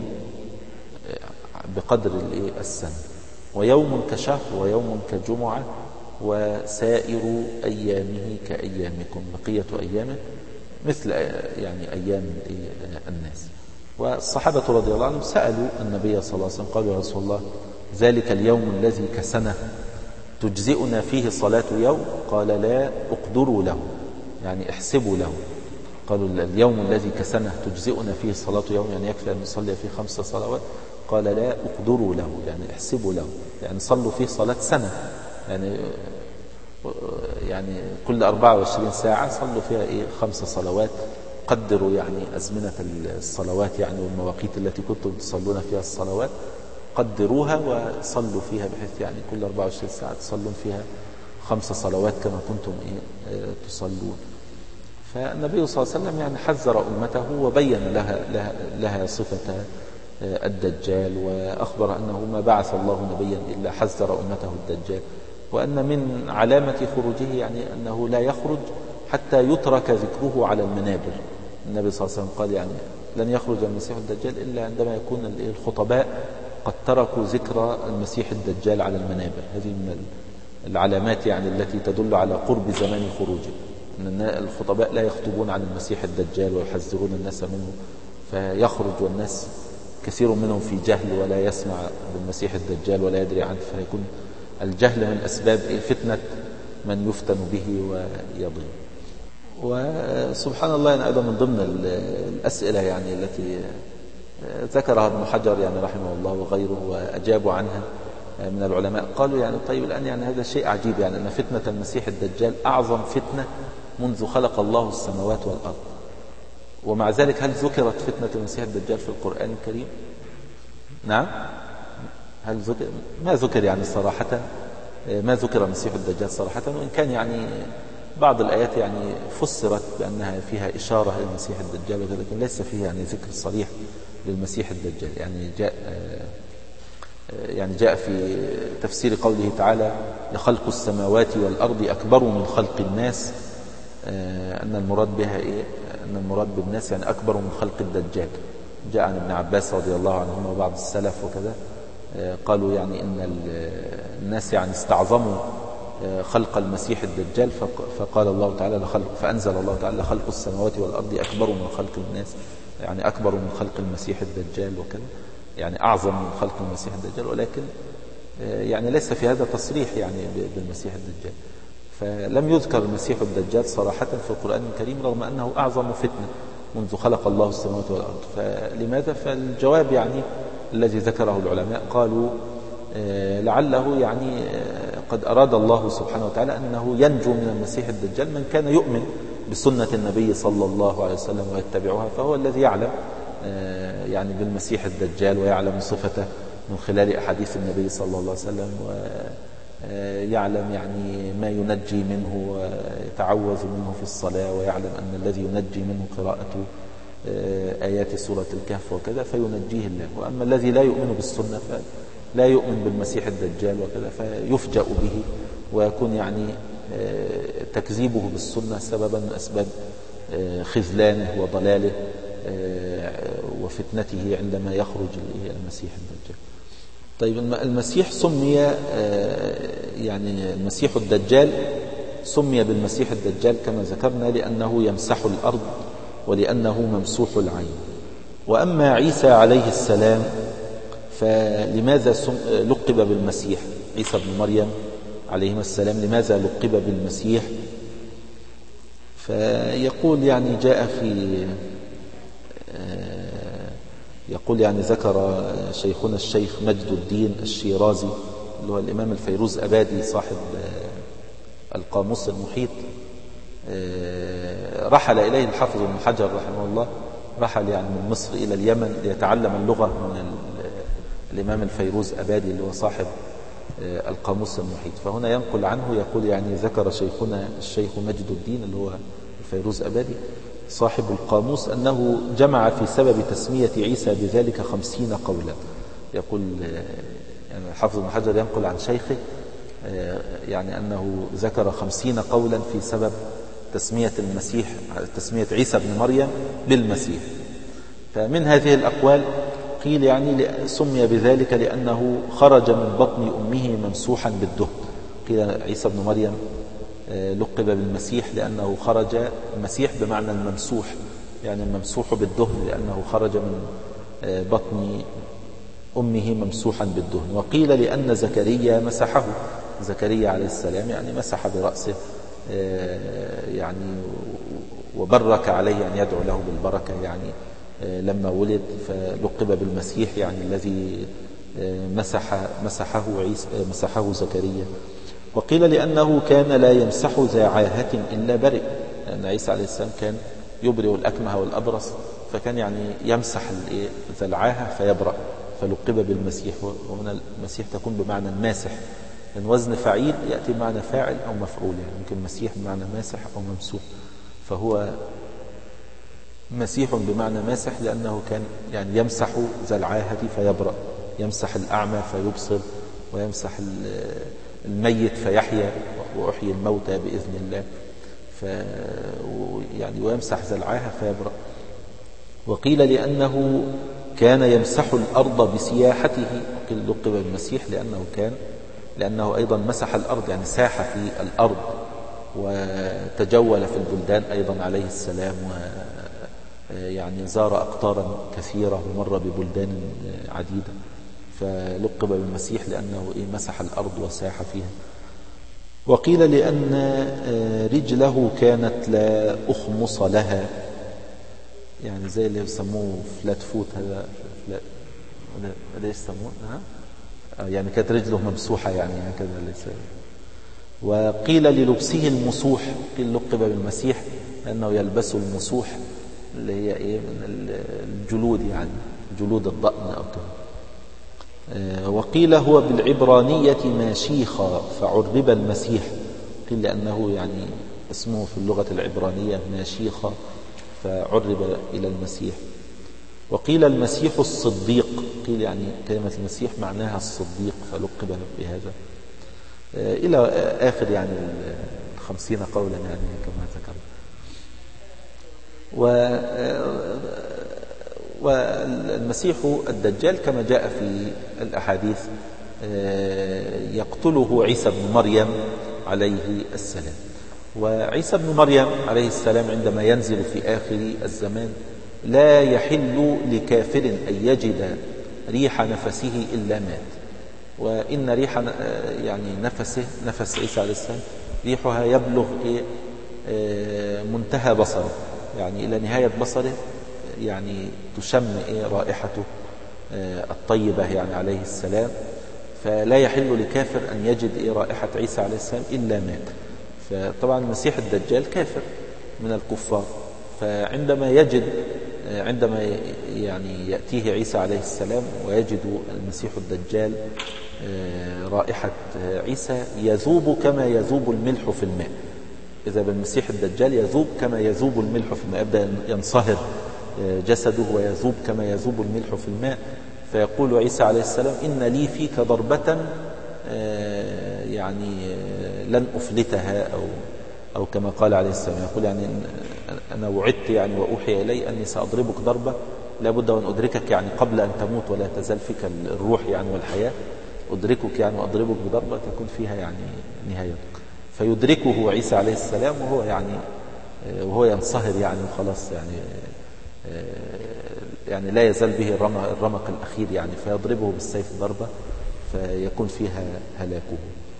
بقدر السنة. ويوم كشهر ويوم كجمعة وسائر أيامه كأيامكم، بقية أيامه مثل يعني أيام الناس. والصحابة رضي الله عنهم سألوا النبي صلى الله عليه وسلم قالوا: يا رسول الله، ذلك اليوم الذي كسنه تجزئنا فيه صلاة يوم؟ قال: لا، اقدروا له، يعني احسبوا له. قالوا: اليوم الذي كسنه تجزئنا فيه صلاة يوم، يعني يكفي أن نصلي فيه خمس صلوات؟ قال: لا، اقدروا له، يعني احسبوا له، يعني صلوا فيه صلاة سنة، يعني يعني كل أربعة وعشرين ساعة صلوا فيها إيه خمس صلوات. قدروا يعني أزمنة الصلوات يعني والمواقيت التي كنتم تصلون فيها الصلوات، قدروها وصلوا فيها بحيث يعني كل أربعة وعشرين ساعة تصلون فيها خمس صلوات كما كنتم إيه تصلون. فالنبي صلى الله عليه وسلم يعني حذر أمته وبين لها, لها, لها صفة الدجال، وأخبر أنه ما بعث الله نبيا إلا حذر أمته الدجال، وأن من علامة خروجه يعني أنه لا يخرج حتى يترك ذكره على المنابر. النبي صلى الله عليه وسلم قال يعني لن يخرج المسيح الدجال إلا عندما يكون الخطباء قد تركوا ذكر المسيح الدجال على المنابر. هذه من العلامات يعني التي تدل على قرب زمان خروجه، أن الخطباء لا يخطبون عن المسيح الدجال ويحذرون الناس منه، فيخرج والناس كثير منهم في جهل ولا يسمع بالمسيح الدجال ولا يدري عنه، فيكون الجهل من أسباب فتنة من يفتن به ويضل. وسبحان الله يعني أيضا من ضمن الأسئلة يعني التي ذكرها ابن حجر يعني رحمه الله وغيره وأجابوا عنها من العلماء، قالوا يعني طيب الآن يعني هذا شيء عجيب، يعني أن فتنة المسيح الدجال أعظم فتنة منذ خلق الله السماوات والأرض، ومع ذلك هل ذكرت فتنة المسيح الدجال في القرآن الكريم؟ نعم، هل ذكر؟ ما ذكر يعني صراحة، ما ذكر المسيح الدجال صراحة، وإن كان يعني بعض الآيات يعني فسرت بأنها فيها إشارة إلى المسيح الدجال، ولكن ليس فيها يعني ذكر صريح للمسيح الدجال. يعني جاء يعني جاء في تفسير قوله تعالى: لخلق السماوات والأرض أكبر من خلق الناس، أن المراد بها إيه؟ أن المراد بالناس يعني أكبر من خلق الدجال. جاء عن ابن عباس رضي الله عنهما وبعض السلف وكذا قالوا يعني إن الناس يعني استعظموا خلق المسيح الدجال، فقال الله تعالى لخلق فأنزل الله تعالى: خلق السماوات والأرض أكبر من خلق الناس، يعني أكبر من خلق المسيح الدجال وكذا، يعني أعظم من خلق المسيح الدجال، ولكن يعني ليس في هذا تصريح يعني بالمسيح الدجال. فلم يذكر المسيح الدجال صراحة في القرآن الكريم رغم أنه أعظم فتنة منذ خلق الله السماوات والأرض. فلماذا؟ فالجواب يعني الذي ذكره العلماء قالوا لعله يعني قد أراد الله سبحانه وتعالى أنه ينجو من المسيح الدجال من كان يؤمن بسنة النبي صلى الله عليه وسلم ويتبعها، فهو الذي يعلم يعني بالمسيح الدجال ويعلم صفته من خلال أحاديث النبي صلى الله عليه وسلم، ويعلم يعني ما ينجي منه ويتعوذ منه في الصلاة، ويعلم أن الذي ينجي منه قراءة آيات سورة الكهف وكذا فينجيه الله. وأما الذي لا يؤمن بالسنة فلا يؤمن بالمسيح الدجال وكذا فيفجأ به، ويكون يعني تكذيبه بالسنة سببا من أسباب خذلانه وضلاله وفتنته عندما يخرج المسيح الدجال. طيب المسيح سمي يعني المسيح الدجال سمي بالمسيح الدجال كما ذكرنا لأنه يمسح الأرض ولأنه ممسوح العين. وأما عيسى عليه السلام فلماذا لقب بالمسيح؟ عيسى بن مريم عليه السلام لماذا لقب بالمسيح؟ فيقول يعني جاء في يقول يعني ذكر شيخنا الشيخ مجد الدين الشيرازي اللي هو الإمام الفيروز أبادي صاحب القاموس المحيط، رحل إليه الحافظ ابن حجر رحمه الله، رحل يعني من مصر إلى اليمن ليتعلم اللغة من الإمام الفيروز أبادي اللي هو صاحب القاموس المحيط. فهنا ينقل عنه يقول يعني ذكر شيخنا الشيخ مجد الدين اللي هو الفيروز أبادي صاحب القاموس أنه جمع في سبب تسمية عيسى بذلك خمسين قولا. يقول يعني حافظ ابن حجر ينقل عن شيخه يعني أنه ذكر خمسين قولا في سبب تسمية المسيح تسمية عيسى بن مريم بالمسيح. فمن هذه الأقوال قيل يعني سمي بذلك لأنه خرج من بطن أمه ممسوحا بالدهن. قيل عيسى بن مريم لقب بالمسيح لأنه خرج، المسيح بمعنى الممسوح، يعني الممسوح بالدهن، لأنه خرج من بطن أمه ممسوحا بالدهن. وقيل لأن زكريا مسحه، زكريا عليه السلام يعني مسح برأسه يعني وبرك عليه، يعني يدعو له بالبركة يعني لما ولد، فلقب بالمسيح يعني الذي مسح مسحه عيسى مسحه زكريا. وقيل لأنه كان لا يمسح ذا عاهة إلا برئ، لأن عيسى عليه السلام كان يبرئ الأكمه والأبرص، فكان يعني يمسح ذا العاهة فيبرأ، فلقب بالمسيح. ومن المسيح تكون بمعنى الماسح، من وزن فعيل يأتي بمعنى فاعل أو مفعول، يعني ممكن مسيح بمعنى ماسح أو ممسوح، فهو مسيح بمعنى ماسح لأنه كان يعني يمسح ذا العاهة فيبرأ، يمسح الأعمى فيبصر، ويمسح الميت فيحيا وأحيي الموتى بإذن الله، ف يعني ويمسح ذا العاهة فيبرأ. وقيل لأنه كان يمسح الأرض بسياحته، وقيل لقب بالمسيح لأنه كان لأنه أيضا مسح الأرض، يعني ساح في الأرض وتجول في البلدان أيضا عليه السلام، ويعني زار أقطارا كثيرة ومر ببلدان عديدة، فلقب بالمسيح لأنه إيه مسح الأرض وساح فيها. وقيل لأن رجله كانت لا أخمص لها، يعني زي اللي يسموه فلات فوت، هذا هذا يسموه ها يعني كانت رجله ممسوحة يعني هكذا ليس. وقيل للبسه المسوح، قيل لقب بالمسيح لأنه يلبس المسوح اللي هي إيه من الجلود، يعني جلود الضأن أو كده. وقيل هو بالعبرانية ماشيخا فعرب المسيح، قيل لأنه يعني اسمه في اللغة العبرانية ماشيخا فعرب إلى المسيح. وقيل المسيح الصديق، قيل يعني كلمة المسيح معناها الصديق فلقب بهذا، إلى آخر يعني الخمسين قولا يعني كما ذكر. والمسيح الدجال كما جاء في الأحاديث يقتله عيسى بن مريم عليه السلام. وعيسى بن مريم عليه السلام عندما ينزل في آخر الزمان لا يحل لكافر أن يجد ريح نفسه إلا مات. وإن ريح يعني نفسه نفس عيسى عليه السلام ريحها يبلغ منتهى بصره، يعني إلى نهاية بصره، يعني تشم رائحته الطيبة يعني عليه السلام، فلا يحل لكافر أن يجد رائحة عيسى عليه السلام إلا مات. فطبعا المسيح الدجال كافر من الكفار، فعندما يجد عندما يعني يأتيه عيسى عليه السلام ويجد المسيح الدجال رائحة عيسى يذوب كما يذوب الملح في الماء. إذا بالمسيح الدجال يذوب كما يذوب الملح في الماء، يبدأ ينصهر جسده ويذوب كما يذوب الملح في الماء. فيقول عيسى عليه السلام إن لي فيك ضربة يعني لن أفلتها، أو أو كما قال عليه السلام، يقول يعني أنا وعدت يعني وأوحي إلي أني سأضربك ضربة لابد أن أدركك يعني قبل أن تموت ولا تزال فيك الروح يعني والحياة، أدركك يعني وأضربك بضربة تكون فيها يعني نهايتك. فيدركه عيسى عليه السلام وهو يعني وهو ينصهر يعني وخلاص يعني يعني لا يزال به الرمق, الرمق الأخير يعني، فيضربه بالسيف ضربة فيكون فيها هلاكه.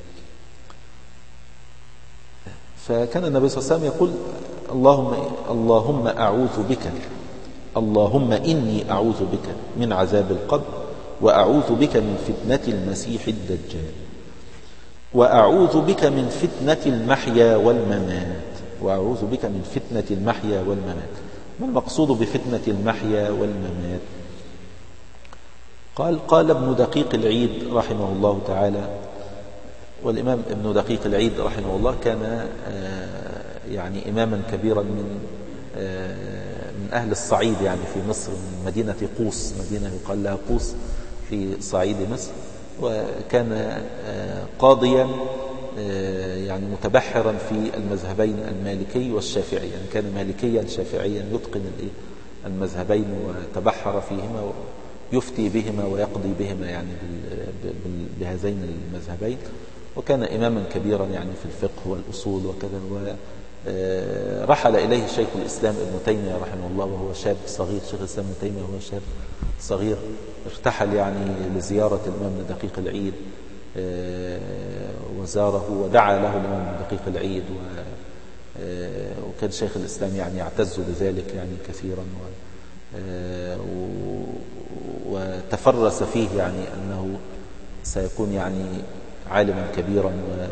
فكان النبي صلى الله عليه وسلم يقول اللهم اللهم أعوذ بك اللهم إني أعوذ بك من عذاب القبر، وأعوذ بك من فتنة المسيح الدجال، وأعوذ بك من فتنة المحيا والممات. وأعوذ بك من فتنة المحيا والممات. ما المقصود بفتنة المحيا والممات؟ قال قال ابن دقيق العيد رحمه الله تعالى، والإمام ابن دقيق العيد رحمه الله كان يعني إماما كبيرا من من أهل الصعيد يعني في مصر، من مدينة قوس، مدينة يقال لها قوس في صعيد مصر، وكان قاضيا يعني متبحرا في المذهبين المالكي والشافعي، يعني كان مالكيا شافعيا يتقن المذهبين وتبحر فيهما يفتي بهما ويقضي بهما يعني بهذين المذهبين. وكان إماما كبيرا يعني في الفقه والأصول وكذا. ورحل إليه شيخ الإسلام ابن تيمية رحمه الله وهو شاب صغير. شيخ الإسلام ابن تيمية وهو شاب صغير ارتحل يعني لزيارة الإمام دقيق العيد، وزاره ودعا له الإمام دقيق العيد، وكان شيخ الإسلام يعني يعتز بذلك يعني كثيرا، وتفرس فيه يعني أنه سيكون يعني عالما كبيرا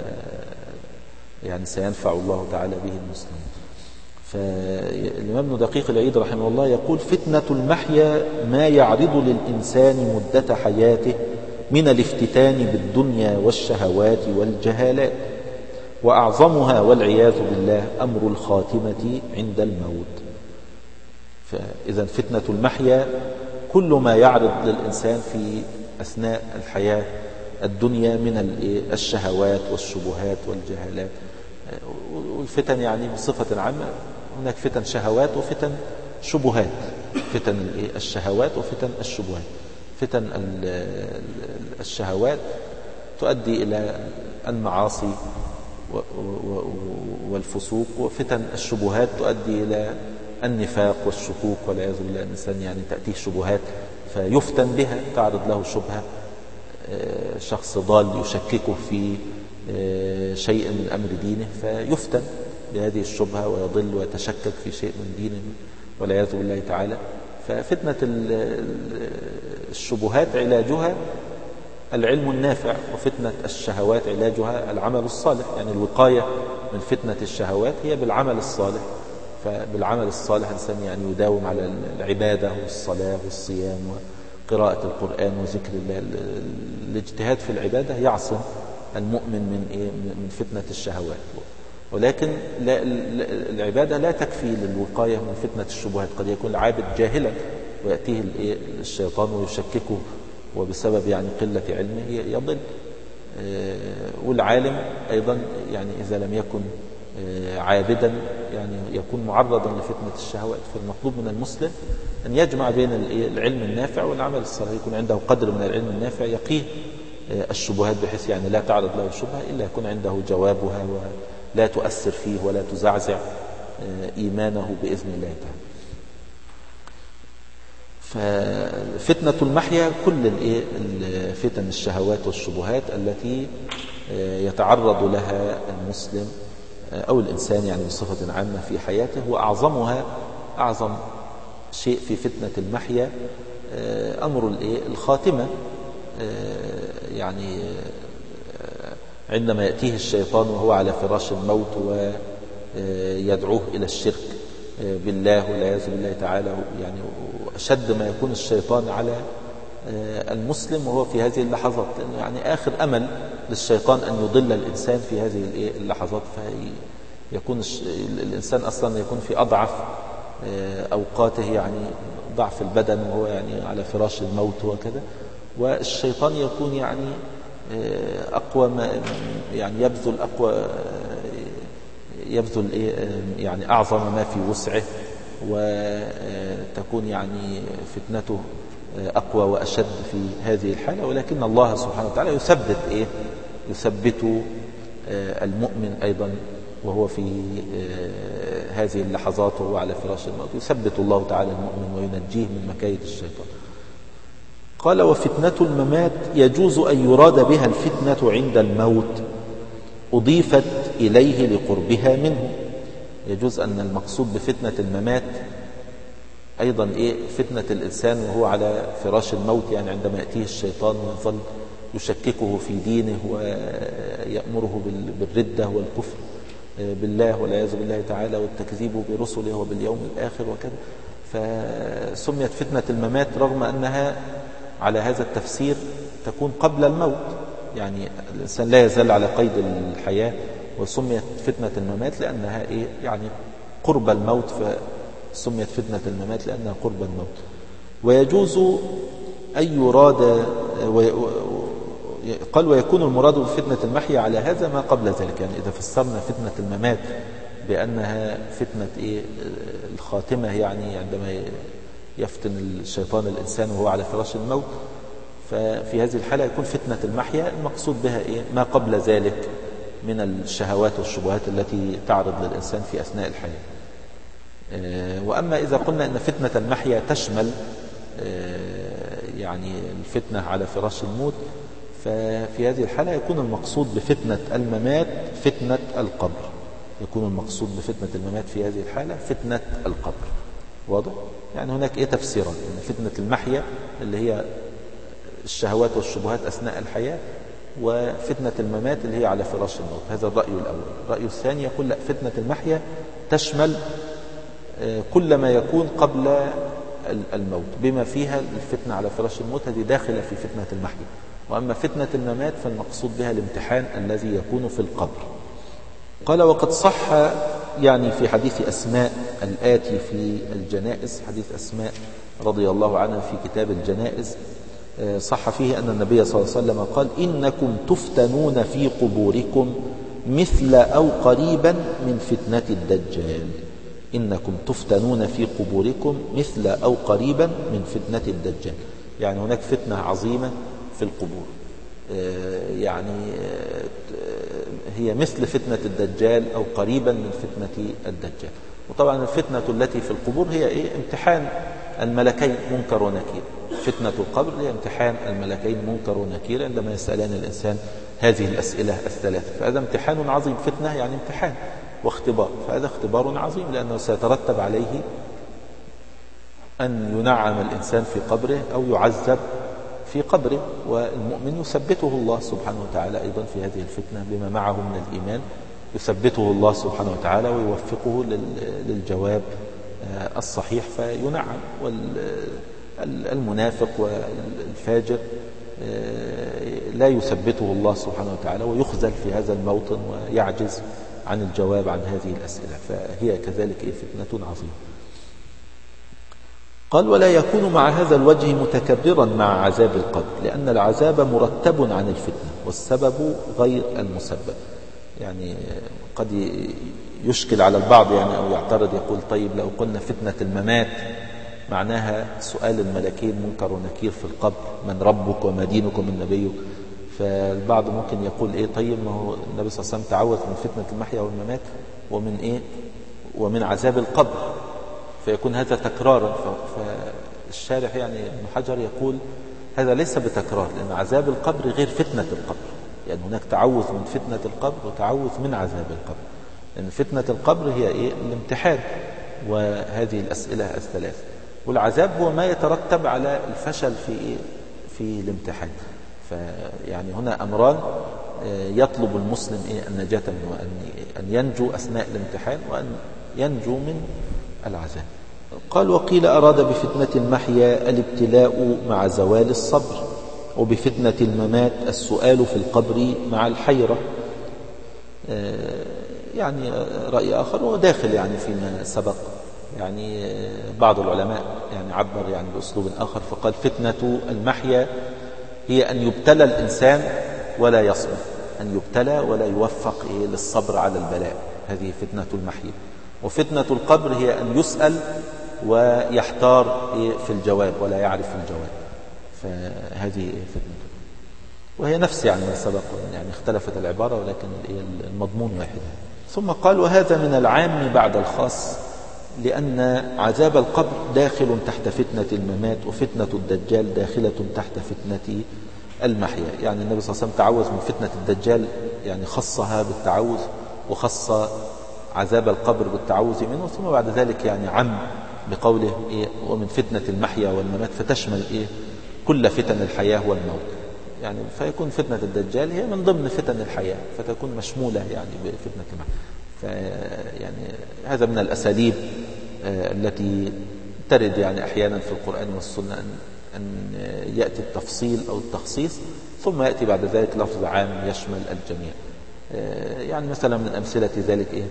يعني سينفع الله تعالى به المسلمين. فالإمام ابن دقيق العيد رحمه الله يقول: فتنة المحيا ما يعرض للإنسان مدة حياته من الافتتان بالدنيا والشهوات والجهالات، وأعظمها والعياذ بالله أمر الخاتمة عند الموت. فإذا فتنة المحيا كل ما يعرض للإنسان في أثناء الحياة الدنيا من الشهوات والشبهات والجهالات والفتن، يعني بصفة عامة هناك فتن شهوات وفتن شبهات. فتن الشهوات وفتن الشبهات. فتن الشهوات تؤدي إلى المعاصي والفسوق، وفتن الشبهات تؤدي إلى النفاق والشكوك والعياذ بالله. الإنسان يعني تأتيه شبهات فيفتن بها، تعرض له شبهة، شخص ضال يشككه في شيء من أمر دينه فيفتن بهذه الشبهة ويضل ويتشكك في شيء من دينه والعياذ بالله تعالى. ففتنة الشبهات علاجها العلم النافع، وفتنة الشهوات علاجها العمل الصالح. يعني الوقاية من فتنة الشهوات هي بالعمل الصالح. فبالعمل الصالح الإنسان يعني يداوم على العبادة والصلاة والصيام وقراءة القرآن وذكر الله. الاجتهاد في العبادة يعصم المؤمن من إيه؟ من فتنة الشهوات. ولكن لا العبادة لا تكفي للوقاية من فتنة الشبهات. قد يكون العابد جاهلا ويأتيه الشيطان ويشككه، وبسبب يعني قلة علمه يضل. والعالم أيضا يعني إذا لم يكن عابدا يعني يكون معرضا لفتنة الشهوات. فالمطلوب من المسلم أن يجمع بين العلم النافع والعمل الصالح، يكون عنده قدر من العلم النافع يقيه الشبهات بحيث يعني لا تعرض له الشبهة إلا يكون عنده جوابها ولا تؤثر فيه ولا تزعزع إيمانه بإذن الله تعالى. ففتنة المحيا كل فتن الشهوات والشبهات التي يتعرض لها المسلم أو الإنسان يعني بصفة عامة في حياته. وأعظمها أعظم شيء في فتنة المحيا أمر الخاتمة. يعني عندما يأتيه الشيطان وهو على فراش الموت ويدعوه إلى الشرك بالله والعياذ بالله تعالى، يعني أشد ما يكون الشيطان على المسلم وهو في هذه اللحظات، لأنه يعني آخر أمل للشيطان أن يضل الإنسان في هذه اللحظات. فيكون الإنسان أصلا يكون في أضعف أوقاته، يعني ضعف البدن وهو يعني على فراش الموت وكذا، والشيطان يكون يعني أقوى ما يعني يبذل أقوى يبذل يعني أعظم ما في وسعه، وتكون يعني فتنته أقوى وأشد في هذه الحالة. ولكن الله سبحانه وتعالى يثبت إيه يثبت المؤمن أيضا وهو في هذه اللحظات وهو على فراش الموت، يثبت الله تعالى المؤمن وينجيه من مكايد الشيطان. قال: وفتنة الممات يجوز أن يراد بها الفتنة عند الموت أضيفت إليه لقربها منه. يجوز أن المقصود بفتنة الممات أيضا إيه فتنة الإنسان وهو على فراش الموت، يعني عندما يأتيه الشيطان ويظل يشككه في دينه ويأمره بالردة والكفر بالله والعياذ بالله تعالى والتكذيب برسله وباليوم الآخر وكذا. فسميت فتنة الممات رغم أنها على هذا التفسير تكون قبل الموت، يعني الإنسان لا يزال على قيد الحياة، وسميت فتنة الممات لأنها إيه يعني قرب الموت، فسميت فتنة الممات لأنها قرب الموت. ويجوز أن يراد قال: ويكون المراد بفتنة المحيا على هذا ما قبل ذلك. يعني إذا فسرنا فتنة الممات بأنها فتنة إيه الخاتمة، يعني عندما يفتن الشيطان الإنسان وهو على فراش الموت، ففي هذه الحالة يكون فتنة المحيا المقصود بها إيه؟ ما قبل ذلك من الشهوات والشبهات التي تعرض للإنسان في أثناء الحياة. وأما إذا قلنا أن فتنة المحيا تشمل يعني الفتنة على فراش الموت، ففي هذه الحالة يكون المقصود بفتنة الممات فتنة القبر. يكون المقصود بفتنة الممات في هذه الحالة فتنة القبر. واضح؟ يعني هناك إيه تفسيرات، إن فتنة المحيا اللي هي الشهوات والشبهات أثناء الحياة، وفتنة الممات اللي هي على فراش الموت. هذا الرأي الأول. الرأي الثاني يقول لا، فتنة المحيا تشمل كل ما يكون قبل الموت بما فيها الفتنة على فراش الموت، هذه داخلة في فتنة المحيا. وأما فتنة الممات فالمقصود بها الامتحان الذي يكون في القبر. قال وقد صح يعني في حديث أسماء الآتي في الجنائز، حديث أسماء رضي الله عنها في كتاب الجنائز، صح فيه أن النبي صلى الله عليه وسلم قال إنكم تفتنون في قبوركم مثل أو قريبا من فتنة الدجال. إنكم تفتنون في قبوركم مثل أو قريبا من فتنة الدجال. يعني هناك فتنة عظيمة في القبور، يعني هي مثل فتنة الدجال أو قريبا من فتنة الدجال. وطبعا الفتنة التي في القبور هي إيه؟ امتحان الملكين منكر ونكير. فتنة القبر هي امتحان الملكين منكر ونكير عندما يسألان الإنسان هذه الأسئلة الثلاثة. فهذا امتحان عظيم. فتنة يعني امتحان واختبار، فهذا اختبار عظيم لأنه سيترتب عليه أن ينعم الإنسان في قبره أو يعذب في قبره، والمؤمن يثبته الله سبحانه وتعالى أيضا في هذه الفتنة بما معه من الإيمان، يثبته الله سبحانه وتعالى ويوفقه للجواب الصحيح فينعم. والمنافق والفاجر لا يثبته الله سبحانه وتعالى ويخذل في هذا الموطن ويعجز عن الجواب عن هذه الأسئلة، فهي كذلك فتنة عظيمة. قال ولا يكون مع هذا الوجه متكبرا مع عذاب القبر، لأن العذاب مرتب عن الفتنة والسبب غير المسبب. يعني قد يشكل على البعض يعني أو يعترض يقول طيب لو قلنا فتنة الممات معناها سؤال الملكين منكر ونكير في القبر، من ربك وما دينك ومن نبيك، فالبعض ممكن يقول ايه طيب ما هو النبي صلى الله عليه وسلم تعوذ من فتنة المحيا والممات ومن ايه ومن عذاب القبر، فيكون هذا تكرارا. فالشارح يعني ابن حجر يقول هذا ليس بتكرار، لأن عذاب القبر غير فتنة القبر. يعني هناك تعوذ من فتنة القبر وتعوذ من عذاب القبر، لأن فتنة القبر هي ايه الامتحان وهذه الأسئلة الثلاث، والعذاب هو ما يترتب على الفشل في إيه؟ في الامتحان. فيعني هنا أمران يطلب المسلم إيه؟ النجاة منه، أن ينجو أثناء الامتحان وأن ينجو من العذاب. قال وقيل أراد بفتنة المحيا الابتلاء مع زوال الصبر، وبفتنة الممات السؤال في القبر مع الحيرة. يعني رأي آخر وداخل يعني فيما سبق. يعني بعض العلماء يعني عبر يعني بأسلوب آخر فقال فتنة المحيا هي أن يبتلى الإنسان ولا يصبر، أن يبتلى ولا يوفق إيه للصبر على البلاء، هذه فتنة المحيا. وفتنة القبر هي أن يسأل ويحتار إيه في الجواب ولا يعرف الجواب، فهذه فتنة. وهي نفس يعني ما سبق، يعني اختلفت العبارة ولكن المضمون واحد. ثم قال وهذا من العام بعد الخاص، لأن عذاب القبر داخل تحت فتنة الممات، وفتنة الدجال داخلة تحت فتنة المحيا. يعني النبي صلى الله عليه وسلم تعوذ من فتنة الدجال، يعني خصها بالتعوذ وخص عذاب القبر بالتعوذ منه، ثم بعد ذلك يعني عم بقوله إيه ومن فتنة المحيا والممات، فتشمل إيه كل فتن الحياة والموت. يعني فيكون فتنة الدجال هي من ضمن فتن الحياة، فتكون مشمولة يعني بفتنة المحيا. فيعني هذا من الأساليب التي ترد يعني أحيانا في القرآن والسنة أن, أن يأتي التفصيل أو التخصيص ثم يأتي بعد ذلك لفظ عام يشمل الجميع. يعني مثلا من أمثلة ذلك إيه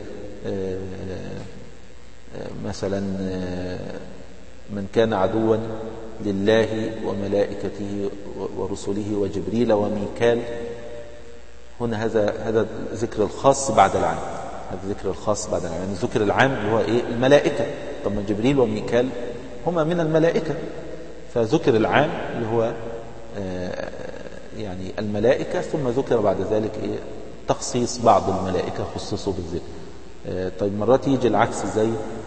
مثلا من كان عدوا لله وملائكته ورسله وجبريل وميكال، هنا هذا هذا ذكر الخاص بعد العام، هذا ذكر الخاص بعد العام. يعني ذكر العام اللي هو ايه الملائكه، طب ما جبريل وميكال هما من الملائكه، فذكر العام اللي هو يعني الملائكة، ثم ذكر بعد ذلك إيه تخصيص بعض الملائكة خصصوا بالذكر. طيب مرات يجي العكس، زي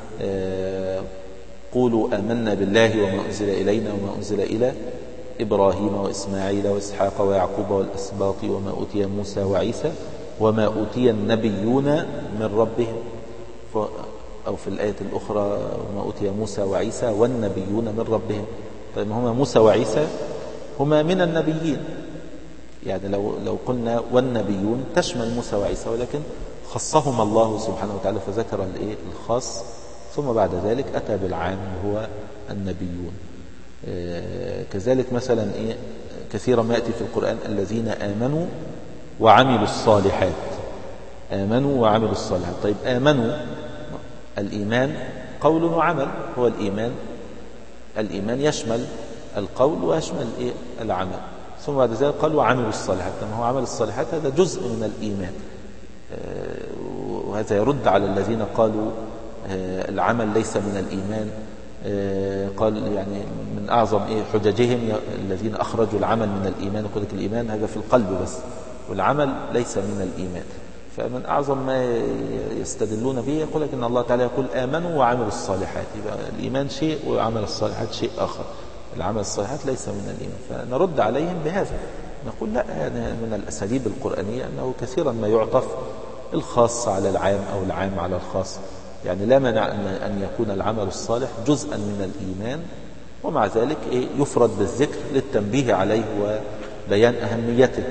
قولوا آمنا بالله وما أنزل إلينا وما أنزل إلى إبراهيم وإسماعيل وإسحاق ويعقوب والأسباط وما أوتي موسى وعيسى وما أوتي النبيون من ربهم، أو في الآية الأخرى وما أوتي موسى وعيسى والنبيون من ربهم. طيب هما موسى وعيسى هما من النبيين، يعني لو لو قلنا والنبيون تشمل موسى وعيسى، ولكن خصهما الله سبحانه وتعالى فذكر الايه الخاص، ثم بعد ذلك أتى بالعام وهو النبيون. آه كذلك مثلا إيه كثيرا ما يأتي في القرآن الذين آمنوا وعملوا الصالحات، آمنوا وعملوا الصالحات. طيب آمنوا، الإيمان قول وعمل، هو الإيمان الإيمان يشمل القول ويشمل إيه العمل، ثم بعد ذلك قال وعملوا الصالحات. ما هو عمل الصالحات هذا جزء من الإيمان، وهذا يرد على الذين قالوا العمل ليس من الإيمان. قال يعني من أعظم إيه حججهم الذين أخرجوا العمل من الإيمان، يقول لك الإيمان هذا في القلب بس والعمل ليس من الإيمان. فمن أعظم ما يستدلون به يقول لك إن الله تعالى يقول آمنوا وعملوا الصالحات، يبقى الإيمان شيء وعمل الصالحات شيء آخر، العمل الصالحات ليس من الإيمان. فنرد عليهم بهذا، نقول لا، يعني من الأساليب القرآنية أنه كثيرا ما يعطف الخاص على العام أو العام على الخاص، يعني لا مانع أن يكون العمل الصالح جزءا من الإيمان، ومع ذلك إيه يفرد بالذكر للتنبيه عليه وبيان أهميته.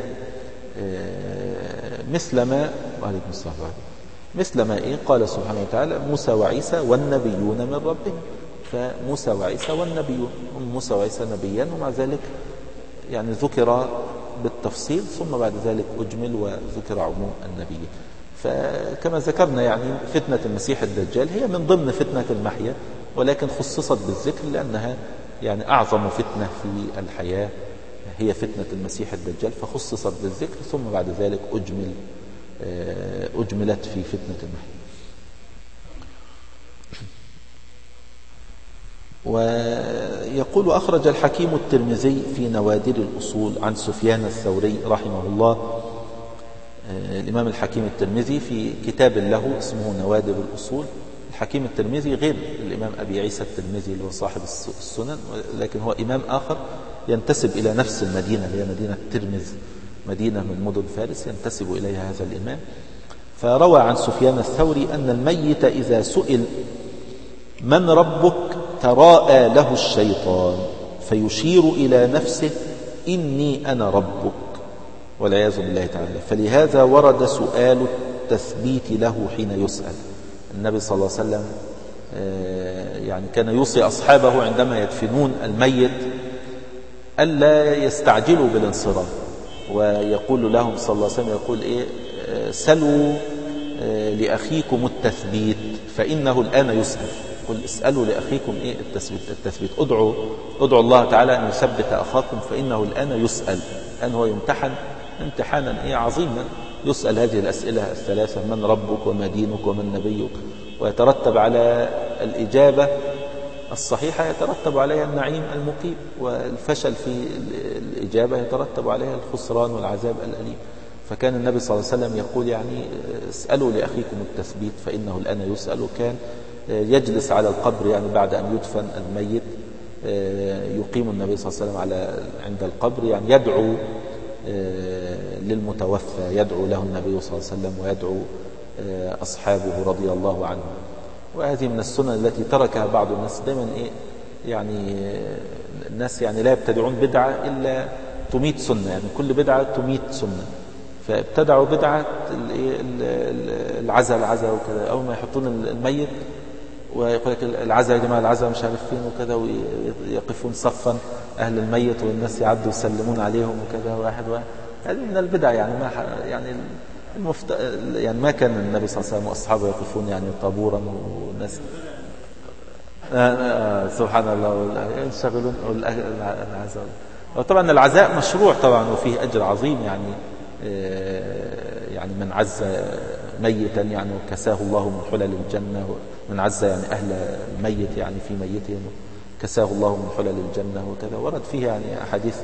مثل ما وعليكم السلام مثل ما إيه قال سبحانه وتعالى موسى وعيسى والنبيون من ربهم، فموسى وعيسى والنبيون، موسى وعيسى نبيان، ومع ذلك يعني ذكر بالتفصيل، ثم بعد ذلك أجمل وذكر عموم النبيين. فكما ذكرنا يعني فتنة المسيح الدجال هي من ضمن فتنة المحيا، ولكن خصصت بالذكر لأنها يعني أعظم فتنة في الحياة هي فتنة المسيح الدجال، فخصصت بالذكر، ثم بعد ذلك أجمل أجملت في فتنة المحيا. ويقول أخرج الحكيم الترمذي في نوادر الأصول عن سفيان الثوري رحمه الله. الإمام الحكيم الترمذي في كتاب له اسمه نوادر الأصول. الحكيم الترمذي غير الإمام أبي عيسى الترمذي اللي هو صاحب السنن، لكن هو إمام آخر ينتسب إلى نفس المدينة اللي هي مدينة ترمذ، مدينة من مدن فارس ينتسب إليها هذا الإمام. فروى عن سفيان الثوري أن الميت إذا سئل من ربك تراءى له الشيطان فيشير إلى نفسه إني أنا ربك، والعياذ بالله تعالى. فلهذا ورد سؤال التثبيت له حين يسأل. النبي صلى الله عليه وسلم يعني كان يوصي أصحابه عندما يدفنون الميت ألا يستعجلوا بالانصراف، ويقول لهم صلى الله عليه وسلم يقول إيه سلوا لأخيكم التثبيت فإنه الآن يسأل. قل اسألوا لأخيكم إيه التثبيت التثبيت ادعوا ادعوا الله تعالى أن يثبت أخاكم فإنه الآن يسأل، الآن هو يمتحن امتحانا إيه عظيما، يسأل هذه الأسئلة الثلاثة: من ربك وما دينك ومن نبيك، ويترتب على الإجابة الصحيحة يترتب عليها النعيم المقيم، والفشل في الإجابة يترتب عليها الخسران والعذاب الأليم. فكان النبي صلى الله عليه وسلم يقول يعني اسألوا لأخيكم التثبيت فإنه الآن يسأل. كان يجلس على القبر يعني بعد أن يدفن الميت، يقيم النبي صلى الله عليه وسلم على عند القبر يعني يدعو للمتوفى، يدعو له النبي صلى الله عليه وسلم ويدعو أصحابه رضي الله عنهم. وهذه من السنن التي تركها بعض الناس. دائما إيه يعني الناس يعني لا يبتدعون بدعة إلا تميت سنة، يعني كل بدعة تميت سنة. فابتدعوا بدعة العزاء العزاء وكذا، أول ما يحطون الميت ويقول لك العزاء يا جماعة العزاء مش عارف فين وكذا، ويقفون صفا أهل الميت والناس يعدوا يسلمون عليهم وكذا واحد واحد. هذه من البدع، يعني ما يعني المفت... يعني ما كان النبي صلى الله عليه وسلم وأصحابه يقفون يعني طابورا والناس آه آه سبحان الله ينشغلون العزاء. وطبعا العزاء مشروع طبعا وفيه أجر عظيم، يعني آه يعني من عز ميتا يعني كساه الله من حلل الجنة، من عز يعني أهل الميت يعني في ميتهم كساه الله من حلل الجنة وكذا. ورد فيه يعني أحاديث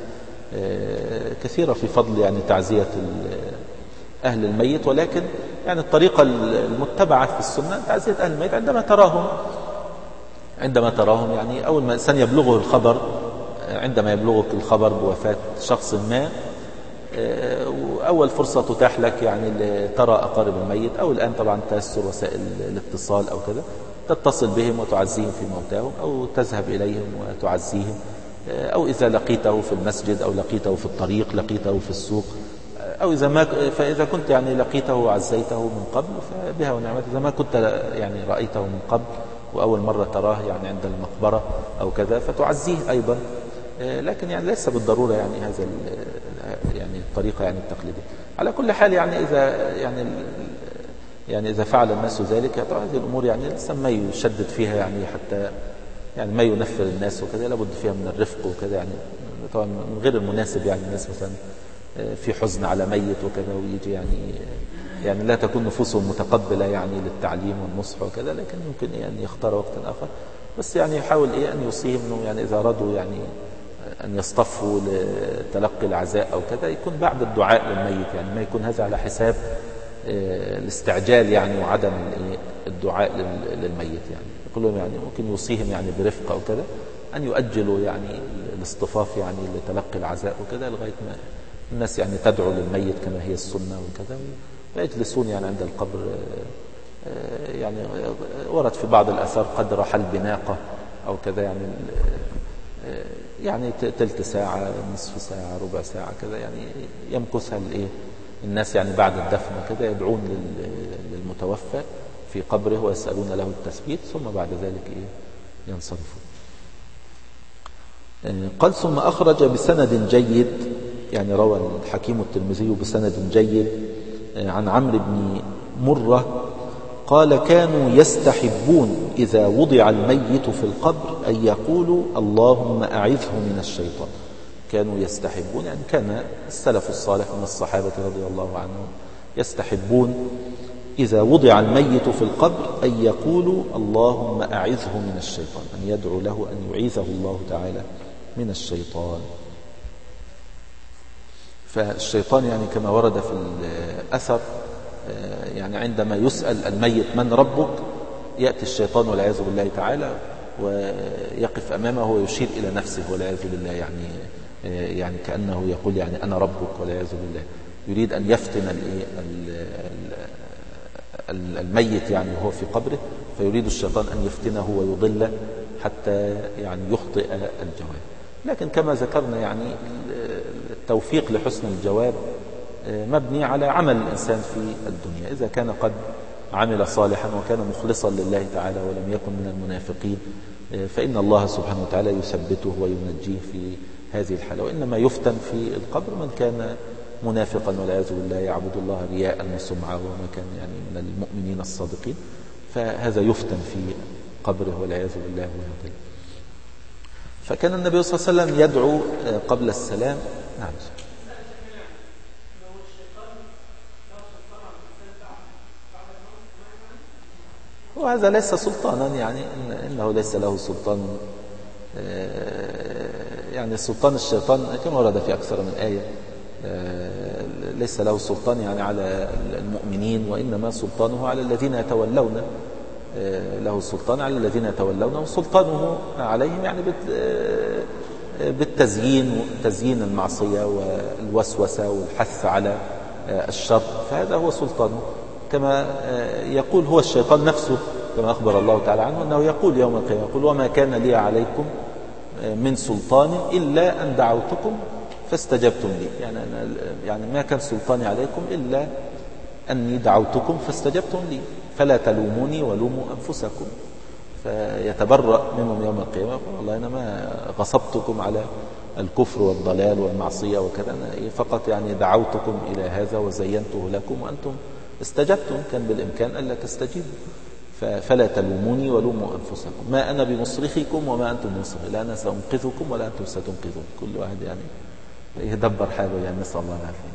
كثيرة في فضل يعني تعزية أهل الميت، ولكن يعني الطريقة المتبعة في السنة تعزية أهل الميت عندما تراهم عندما تراهم يعني أول ما الإنسان يبلغه الخبر، عندما يبلغك الخبر بوفاة شخص ما، وأول فرصة تتاح لك يعني لترى أقارب الميت، أو الآن طبعا تيسر وسائل الاتصال أو كذا، تتصل بهم وتعزيهم في موتاهم، أو تذهب إليهم وتعزيهم، أو إذا لقيته في المسجد أو لقيته في الطريق، لقيته في السوق، أو إذا ما فإذا كنت يعني لقيته وعزيته من قبل فبها ونعمت، إذا ما كنت يعني رأيته من قبل وأول مرة تراه يعني عند المقبرة أو كذا فتعزيه أيضا، لكن يعني ليس بالضرورة يعني هذا يعني الطريقة يعني التقليدية. على كل حال يعني إذا يعني يعني إذا فعل الناس ذلك طبعا هذه الأمور يعني لسه ما يشدد فيها يعني حتى يعني ما ينفر الناس وكذا، لابد فيها من الرفق وكذا، يعني طبعا من غير المناسب يعني الناس مثلا في حزن على ميت وكذا ويجي يعني يعني لا تكون نفوسهم متقبلة يعني للتعليم والنصح وكذا، لكن يمكن يعني يختار وقتا آخر، بس يعني يحاول إيه أن يوصيهم إنه يعني إذا أرادوا يعني أن يصطفوا لتلقي العزاء أو كذا يكون بعد الدعاء للميت، يعني ما يكون هذا على حساب الاستعجال يعني وعدم الدعاء للميت، يعني يقول لهم يعني ممكن يوصيهم يعني برفق أو كذا أن يؤجلوا يعني الاصطفاف يعني لتلقي العزاء وكذا لغاية ما الناس يعني تدعو للميت كما هي السنة وكذا، ويجلسون يعني عند القبر. يعني ورد في بعض الآثار قدر حلب بناقة أو كذا، يعني يعني تلت ساعة، نصف ساعة، ربع ساعة كذا، يعني يمكثها الايه الناس يعني بعد الدفن كذا، يدعون للمتوفى في قبره ويسألون له التثبيت، ثم بعد ذلك ايه ينصرفون. قال ثم أخرج بسند جيد، يعني روى الحكيم الترمذي بسند جيد عن عمرو بن مرة قال كانوا يستحبون إذا وضع الميت في القبر أن يقولوا اللهم أعذه من الشيطان. كانوا يستحبون يعني كان السلف الصالح من الصحابة رضي الله عنهم يستحبون إذا وضع الميت في القبر أن يقولوا اللهم أعذه من الشيطان، أن يدعو له أن يعيذه الله تعالى من الشيطان. فالشيطان يعني كما ورد في الأثر يعني عندما يسأل الميت من ربك يأتي الشيطان والعياذ بالله تعالى ويقف أمامه ويشير إلى نفسه والعياذ بالله، يعني يعني كأنه يقول يعني أنا ربك والعياذ بالله، يريد أن يفتن الميت يعني وهو في قبره، فيريد الشيطان أن يفتنه ويضله حتى يعني يخطئ الجواب. لكن كما ذكرنا يعني التوفيق لحسن الجواب مبني على عمل الإنسان في الدنيا، إذا كان قد عمل صالحا وكان مخلصا لله تعالى ولم يكن من المنافقين فإن الله سبحانه وتعالى يثبته وينجيه في هذه الحالة. وإنما يفتن في القبر من كان منافقا والعياذ بالله يعبد الله رياء وسمعة وما كان يعني من المؤمنين الصادقين، فهذا يفتن في قبره والعياذ بالله ويضل. فكان النبي صلى الله عليه وسلم يدعو قبل السلام. نعم. وهذا ليس سلطانا، يعني إنه ليس له سلطان، يعني سلطان الشيطان كما ورد في أكثر من آية ليس له سلطان يعني على المؤمنين، وإنما سلطانه على الذين يتولون، له سلطان على الذين يتولون، وسلطانه عليهم يعني بالتزيين تزيين المعصية والوسوسة والحث على الشر، فهذا هو سلطانه. كما يقول هو الشيطان نفسه كما أخبر الله تعالى عنه أنه يقول يوم القيامة يقول وما كان لي عليكم من سلطان إلا أن دعوتكم فاستجبتم لي، يعني, يعني ما كان سلطاني عليكم إلا أني دعوتكم فاستجبتم لي فلا تلوموني ولوموا أنفسكم. فيتبرأ منهم يوم القيامة والله أنا ما غصبتكم على الكفر والضلال والمعصية وكذا، أنا فقط يعني دعوتكم إلى هذا وزينته لكم وأنتم استجبتم، كان بالإمكان ألا تستجيبوا، فلا تلوموني ولوموا أنفسكم ما أنا بمصرخكم وما أنتم بمصرخي، لا أنا سأنقذكم ولا أنتم ستنقذون. كل واحد يعني يدبر حاله، يعني نسأل الله العافية.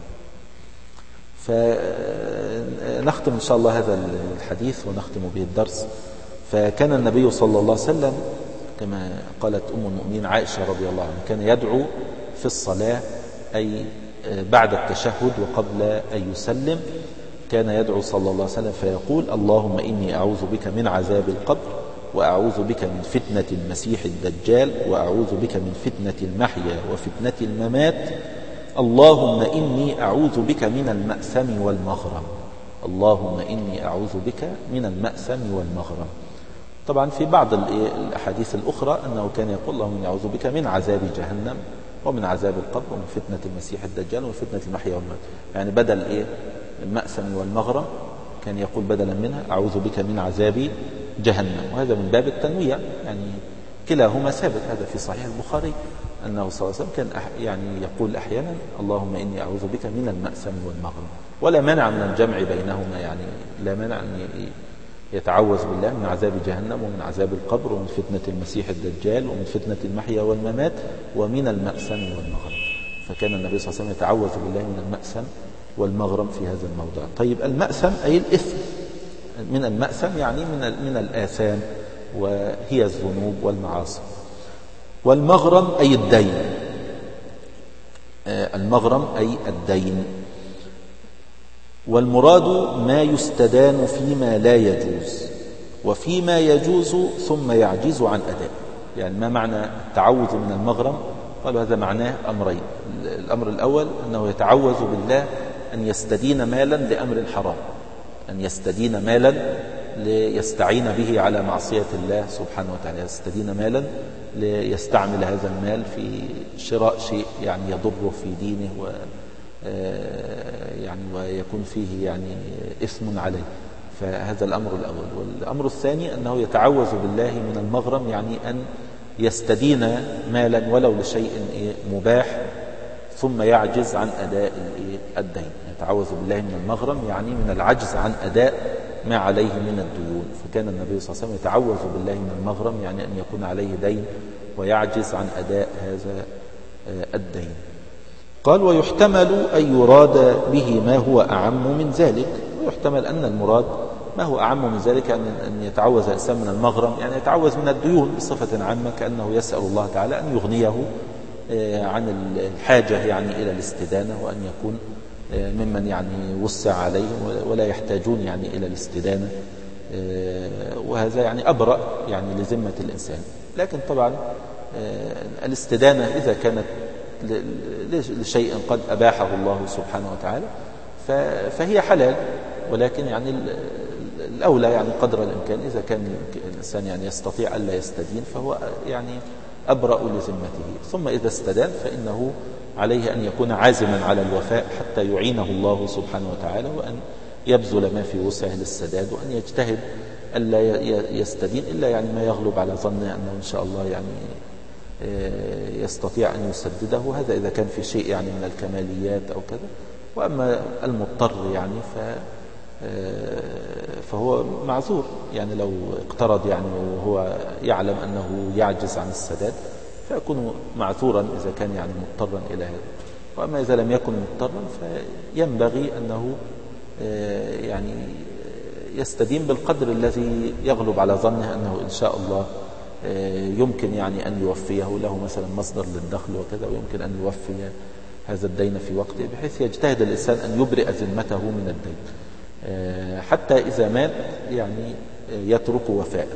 فنختم إن شاء الله هذا الحديث ونختم به الدرس. فكان النبي صلى الله عليه وسلم كما قالت أم المؤمنين عائشة رضي الله عنها كان يدعو في الصلاة أي بعد التشهد وقبل أن يسلم كان يدعو صلى الله عليه وسلم فيقول: اللهم إني أعوذ بك من عذاب القبر، وأعوذ بك من فتنة المسيح الدجال، وأعوذ بك من فتنة المحيا وفتنة الممات، اللهم إني أعوذ بك من المأثم والمغرم. اللهم إني أعوذ بك من المأثم والمغرم. طبعا في بعض الأحاديث الأخرى أنه كان يقول: اللهم إني أعوذ بك من عذاب جهنم ومن عذاب القبر ومن فتنة المسيح الدجال ومن فتنة المحيا والممات. يعني بدل إيه المأثم والمغرم كان يقول بدلا منها: أعوذ بك من عذاب جهنم. وهذا من باب التنويع، يعني كلاهما ثابت. هذا في صحيح البخاري أنه صلى الله عليه وسلم كان يعني يقول أحيانا: اللهم إني أعوذ بك من المأثم والمغرم. ولا مانع من الجمع بينهما، يعني لا مانع أن يتعوذ بالله من عذاب جهنم ومن عذاب القبر ومن فتنة المسيح الدجال ومن فتنة المحيا والممات ومن المأثم والمغرم. فكان النبي صلى الله عليه وسلم يتعوذ بالله من المأثم والمغرم في هذا الموضع. طيب، المأثم أي الإثم. من المأثم يعني من من الآثام، وهي الذنوب والمعاصي. والمغرم أي الدين. المغرم أي الدين. والمراد ما يستدان فيما لا يجوز وفيما يجوز ثم يعجز عن أداء. يعني ما معنى التعوذ من المغرم؟ قالوا هذا معناه أمرين. الأمر الأول أنه يتعوذ بالله أن يستدين مالا لأمر حرام، أن يستدين مالا ليستعين به على معصية الله سبحانه وتعالى، يستدين مالا ليستعمل هذا المال في شراء شيء يعني يضره في دينه و يعني ويكون فيه يعني إثم عليه. فهذا الأمر الأول. والأمر الثاني أنه يتعوذ بالله من المغرم، يعني أن يستدين مالا ولو لشيء مباح ثم يعجز عن أداء الدين. يتعوذ بالله من المغرم يعني من العجز عن أداء ما عليه من الديون. فكان النبي صلى الله عليه وسلم يتعوذ بالله من المغرم، يعني أن يكون عليه دين ويعجز عن أداء هذا الدين. قال: ويحتمل أن يراد به ما هو أعم من ذلك. ويحتمل أن المراد ما هو أعم من ذلك أن يتعوذ الإنسان من المغرم، يعني يتعوذ من الديون بصفة عامة، كأنه يسأل الله تعالى أن يغنيه عن الحاجة يعني إلى الاستدانة، وأن يكون ممن يعني وسع عليهم ولا يحتاجون يعني إلى الاستدانة. وهذا يعني أبرأ يعني لذمة الإنسان. لكن طبعا الاستدانة إذا كانت لشيء قد أباحه الله سبحانه وتعالى فهي حلال، ولكن يعني الأولى يعني قدر الإمكان إذا كان الإنسان يعني يستطيع ألا يستدين فهو يعني أبرأ لذمته. ثم إذا استدان فإنه عليه أن يكون عازما على الوفاء حتى يعينه الله سبحانه وتعالى، وأن يبذل ما في وسعه للسداد، وأن يجتهد ألا يستدين إلا يعني ما يغلب على ظنه أنه إن شاء الله يعني يستطيع أن يسدده. هذا إذا كان في شيء يعني من الكماليات أو كذا. وأما المضطر يعني ف فهو معذور، يعني لو اقترض يعني وهو يعلم أنه يعجز عن السداد فيكون معذورا إذا كان يعني مضطرا إلى هذا. وأما إذا لم يكن مضطرا فينبغي أنه يعني يستدين بالقدر الذي يغلب على ظنه أنه إن شاء الله يمكن يعني أن يوفيه، له مثلا مصدر للدخل وكذا، ويمكن أن يوفي هذا الدين في وقته، بحيث يجتهد الإنسان أن يبرئ ذمته من الدين حتى إذا مات يعني يترك وفاء.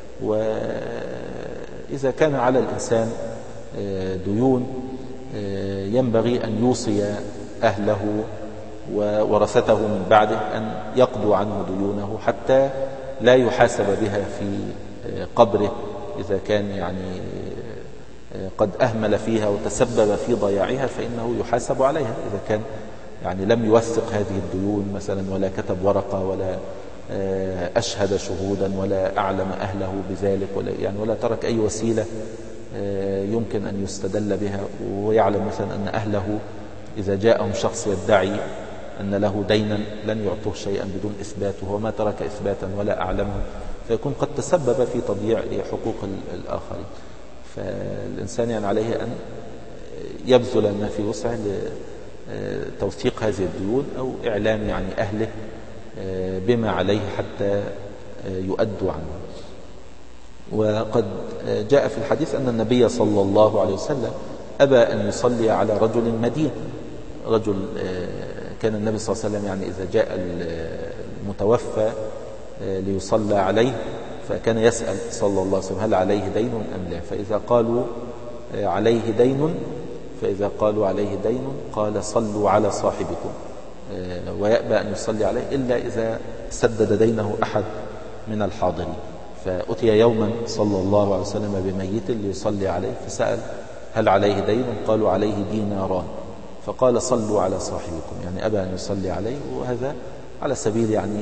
وإذا كان على الإنسان ديون ينبغي أن يوصي أهله وورثته من بعده أن يقضوا عنه ديونه حتى لا يحاسب بها في قبره إذا كان يعني قد أهمل فيها وتسبب في ضياعها، فإنه يحاسب عليها. إذا كان يعني لم يوثق هذه الديون مثلا، ولا كتب ورقة، ولا أشهد شهودا، ولا أعلم أهله بذلك، ولا يعني ولا ترك أي وسيلة يمكن أن يستدل بها، ويعلم مثلا أن أهله إذا جاءهم شخص يدعي أن له دينا لن يعطوه شيئا بدون إثبات، وهو ما ترك إثباتا ولا أعلمه، فيكون قد تسبب في تضييع حقوق الآخرين. فالإنسان يعني عليه أن يبذل ما في وسعه لتوثيق هذه الديون أو إعلام يعني أهله بما عليه حتى يؤدوا عنه. وقد جاء في الحديث أن النبي صلى الله عليه وسلم أبى أن يصلي على رجل مدين، رجل كان النبي صلى الله عليه وسلم يعني إذا جاء المتوفى ليصلى عليه فكان يسأل صلى الله عليه وسلم هل عليه دين أم لا، فإذا قالوا عليه دين فإذا قالوا عليه دين قال صلوا على صاحبكم، ويأبى أن يصلي عليه إلا إذا سدد دينه أحد من الحاضرين. فأتي يوما صلى الله عليه وسلم بميت ليصلي عليه فسأل هل عليه دين؟ قالوا عليه ديناران، فقال صلوا على صاحبكم، يعني أبى أن يصلي عليه. وهذا على سبيل يعني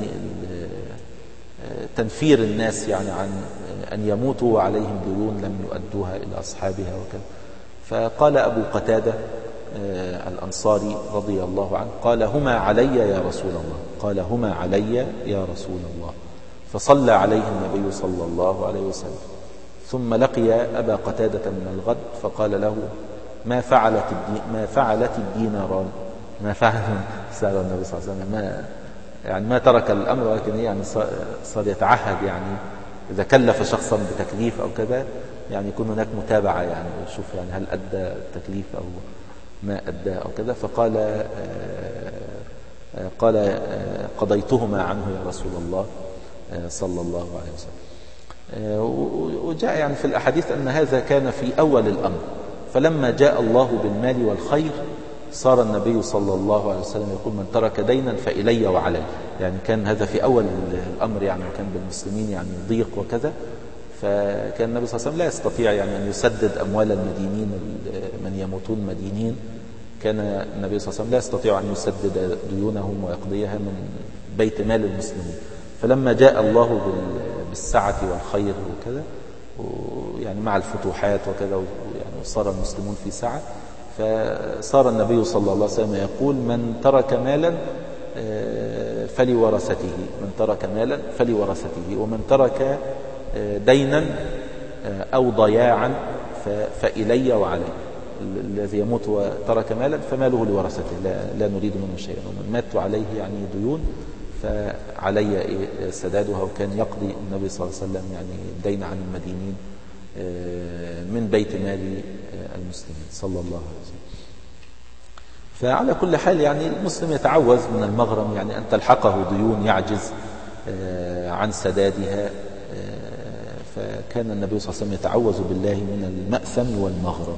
تنفير الناس يعني عن أن يموتوا وعليهم ديون لم يؤدوها إلى أصحابها وكذا. فقال أبو قتادة الأنصاري رضي الله عنه قال هما علي يا رسول الله، قال هما علي يا رسول الله، فصلى عليه النبي صلى الله عليه وسلم. ثم لقي أبا قتادة من الغد فقال له ما فعلت ما فعلت الديناران، ما فعل سأل النبي صلى الله عليه وسلم، ما يعني ما ترك الأمر، ولكن يعني صار يتعهد يعني إذا كلف شخصا بتكليف أو كذا يعني يكون هناك متابعة، يعني يشوف يعني هل أدى التكليف أو ما أدى أو كذا. فقال آآ آآ قال قضيتهما عنه يا رسول الله صلى الله عليه وسلم. وجاء يعني في الأحاديث أن هذا كان في أول الأمر، فلما جاء الله بالمال والخير صار النبي صلى الله عليه وسلم يقول من ترك دينا فإلي وعلي، يعني كان هذا في أول الأمر، يعني كان بالمسلمين يعني ضيق وكذا، فكان النبي صلى الله عليه وسلم لا يستطيع يعني أن يسدد أموال المدينين من يموتون مدينين، كان النبي صلى الله عليه وسلم لا يستطيع أن يسدد ديونهم ويقضيها من بيت مال المسلمين. فلما جاء الله بالسعة والخير وكذا يعني مع الفتوحات وكذا يعني صار المسلمون في سعة، فصار النبي صلى الله عليه وسلم يقول من ترك مالا فلورثته، من ترك مالا فلورثته، ومن ترك دينا أو ضياعا فإلي وعلي. الذي يموت وترك مالا فماله لورثته، لا, لا نريد منه شيئا، ومن مات عليه يعني ديون فعلي سدادها. وكان يقضي النبي صلى الله عليه وسلم يعني الدين عن المدينين من بيت مال المسلمين صلى الله عليه وسلم. فعلى كل حال يعني المسلم يتعوذ من المغرم، يعني أن تلحقه ديون يعجز عن سدادها، فكان النبي صلى الله عليه وسلم يتعوذ بالله من المأثم والمغرم.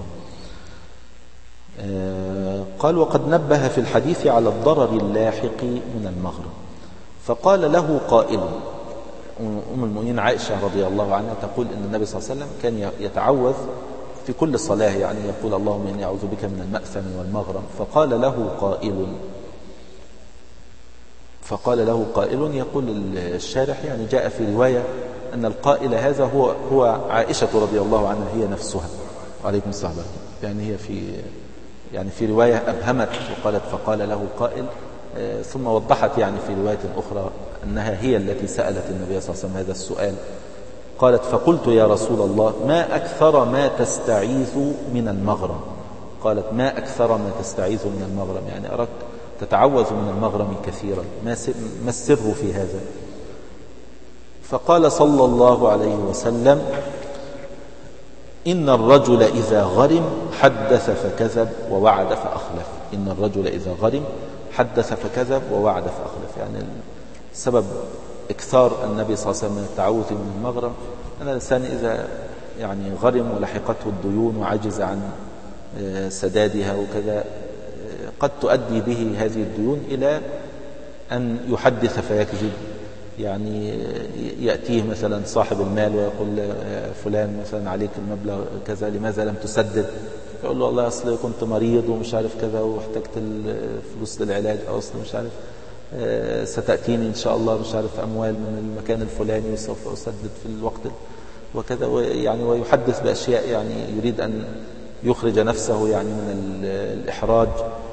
قال وقد نبه في الحديث على الضرر اللاحق من المغرم، فقال له قائل، أم المؤمنين عائشة رضي الله عنها تقول إن النبي صلى الله عليه وسلم كان يتعوذ في كل صلاة، يعني يقول اللهم إني أعوذ بك من المأثم والمغرم. فقال له قائل فقال له قائل يقول الشارح يعني جاء في رواية أن القائل هذا هو هو عائشة رضي الله عنها هي نفسها، عليكم السلام، يعني هي في يعني في رواية أبهمت وقالت فقال له قائل، ثم وضحت يعني في رواية أخرى أنها هي التي سألت النبي صلى الله عليه وسلم هذا السؤال. قالت فقلت يا رسول الله ما أكثر ما تستعيذ من المغرم، قالت ما أكثر ما تستعيذ من المغرم، يعني أراك تتعوذ من المغرم كثيرا، ما السر في هذا؟ فقال صلى الله عليه وسلم إن الرجل إذا غرم حدث فكذب ووعد فأخلف، إن الرجل إذا غرم حدث فكذب ووعد فأخلف. يعني سبب إكثار النبي صلى الله عليه وسلم من التعوذ من المغرم أن الإنسان إذا يعني غرم ولحقته الديون وعجز عن سدادها وكذا قد تؤدي به هذه الديون إلى أن يحدث فيكذب، يعني يأتيه مثلا صاحب المال ويقول فلان مثلا عليك المبلغ كذا لماذا لم تسدد؟ يقول له والله أصل كنت مريض ومش عارف كذا واحتجت الفلوس للعلاج، أو أصل مش عارف ستأتيني إن شاء الله مش عارف أموال من المكان الفلاني وسوف أسدد في الوقت وكذا، يعني ويحدث بأشياء يعني يريد أن يخرج نفسه يعني من الإحراج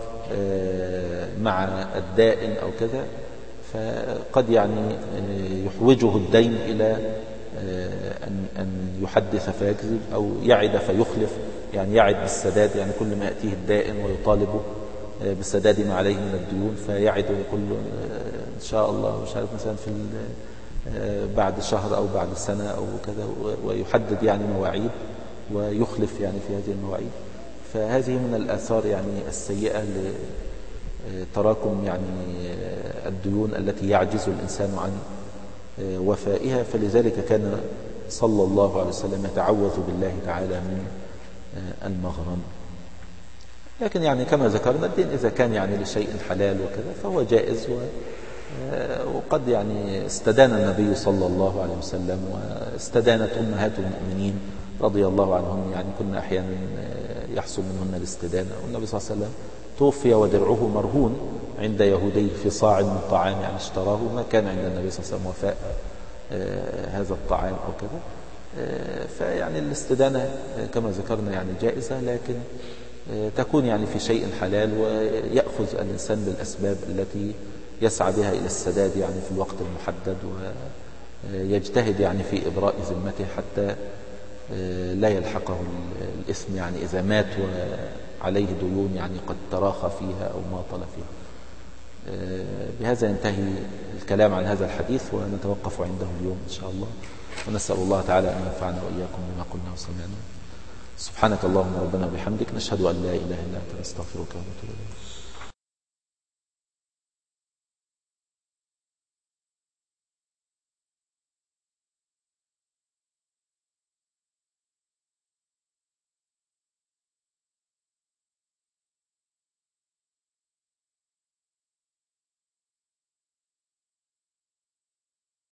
مع الدائن أو كذا، فقد يعني يحوجه الدين إلى أن يحدث فيكذب أو يعد فيخلف، يعني يعد بالسداد، يعني كل ما يأتيه الدائن ويطالبه بالسداد ما عليه من الديون فيعد ويقول له إن شاء الله مش عارف مثلا في بعد شهر أو بعد سنة أو كذا، ويحدد يعني مواعيد ويخلف يعني في هذه المواعيد. فهذه من الآثار يعني السيئة تراكم يعني الديون التي يعجز الإنسان عن وفائها. فلذلك كان صلى الله عليه وسلم يتعوذ بالله تعالى من المغرم. لكن يعني كما ذكرنا الدين إذا كان يعني لشيء حلال وكذا فهو جائز، وقد يعني استدان النبي صلى الله عليه وسلم واستدانت أمهات المؤمنين رضي الله عنهم، يعني كنا أحيانا يحصل منهن الاستدانة. والنبي صلى الله عليه وسلم توفي ودرعه مرهون عند يهودي في صاع من طعام يعني اشتراه، ما كان عند النبي صلى الله عليه وسلم وفاء هذا الطعام أو كذا. فيعني الاستدانة كما ذكرنا يعني جائزة، لكن تكون يعني في شيء حلال، ويأخذ الإنسان بالأسباب التي يسعى بها إلى السداد يعني في الوقت المحدد، ويجتهد يعني في إبراء ذمته حتى لا يلحقه الإثم يعني إذا مات وعليه ديون يعني قد تراخى فيها أو ماطل فيها. بهذا ينتهي الكلام عن هذا الحديث، ونتوقف عنده اليوم إن شاء الله، ونسأل الله تعالى أن ينفعنا وإياكم بما قلنا وسمعنا. سبحانك اللهم ربنا وبحمدك، نشهد أن لا إله إلا أنت، نستغفرك ونتوب إليك.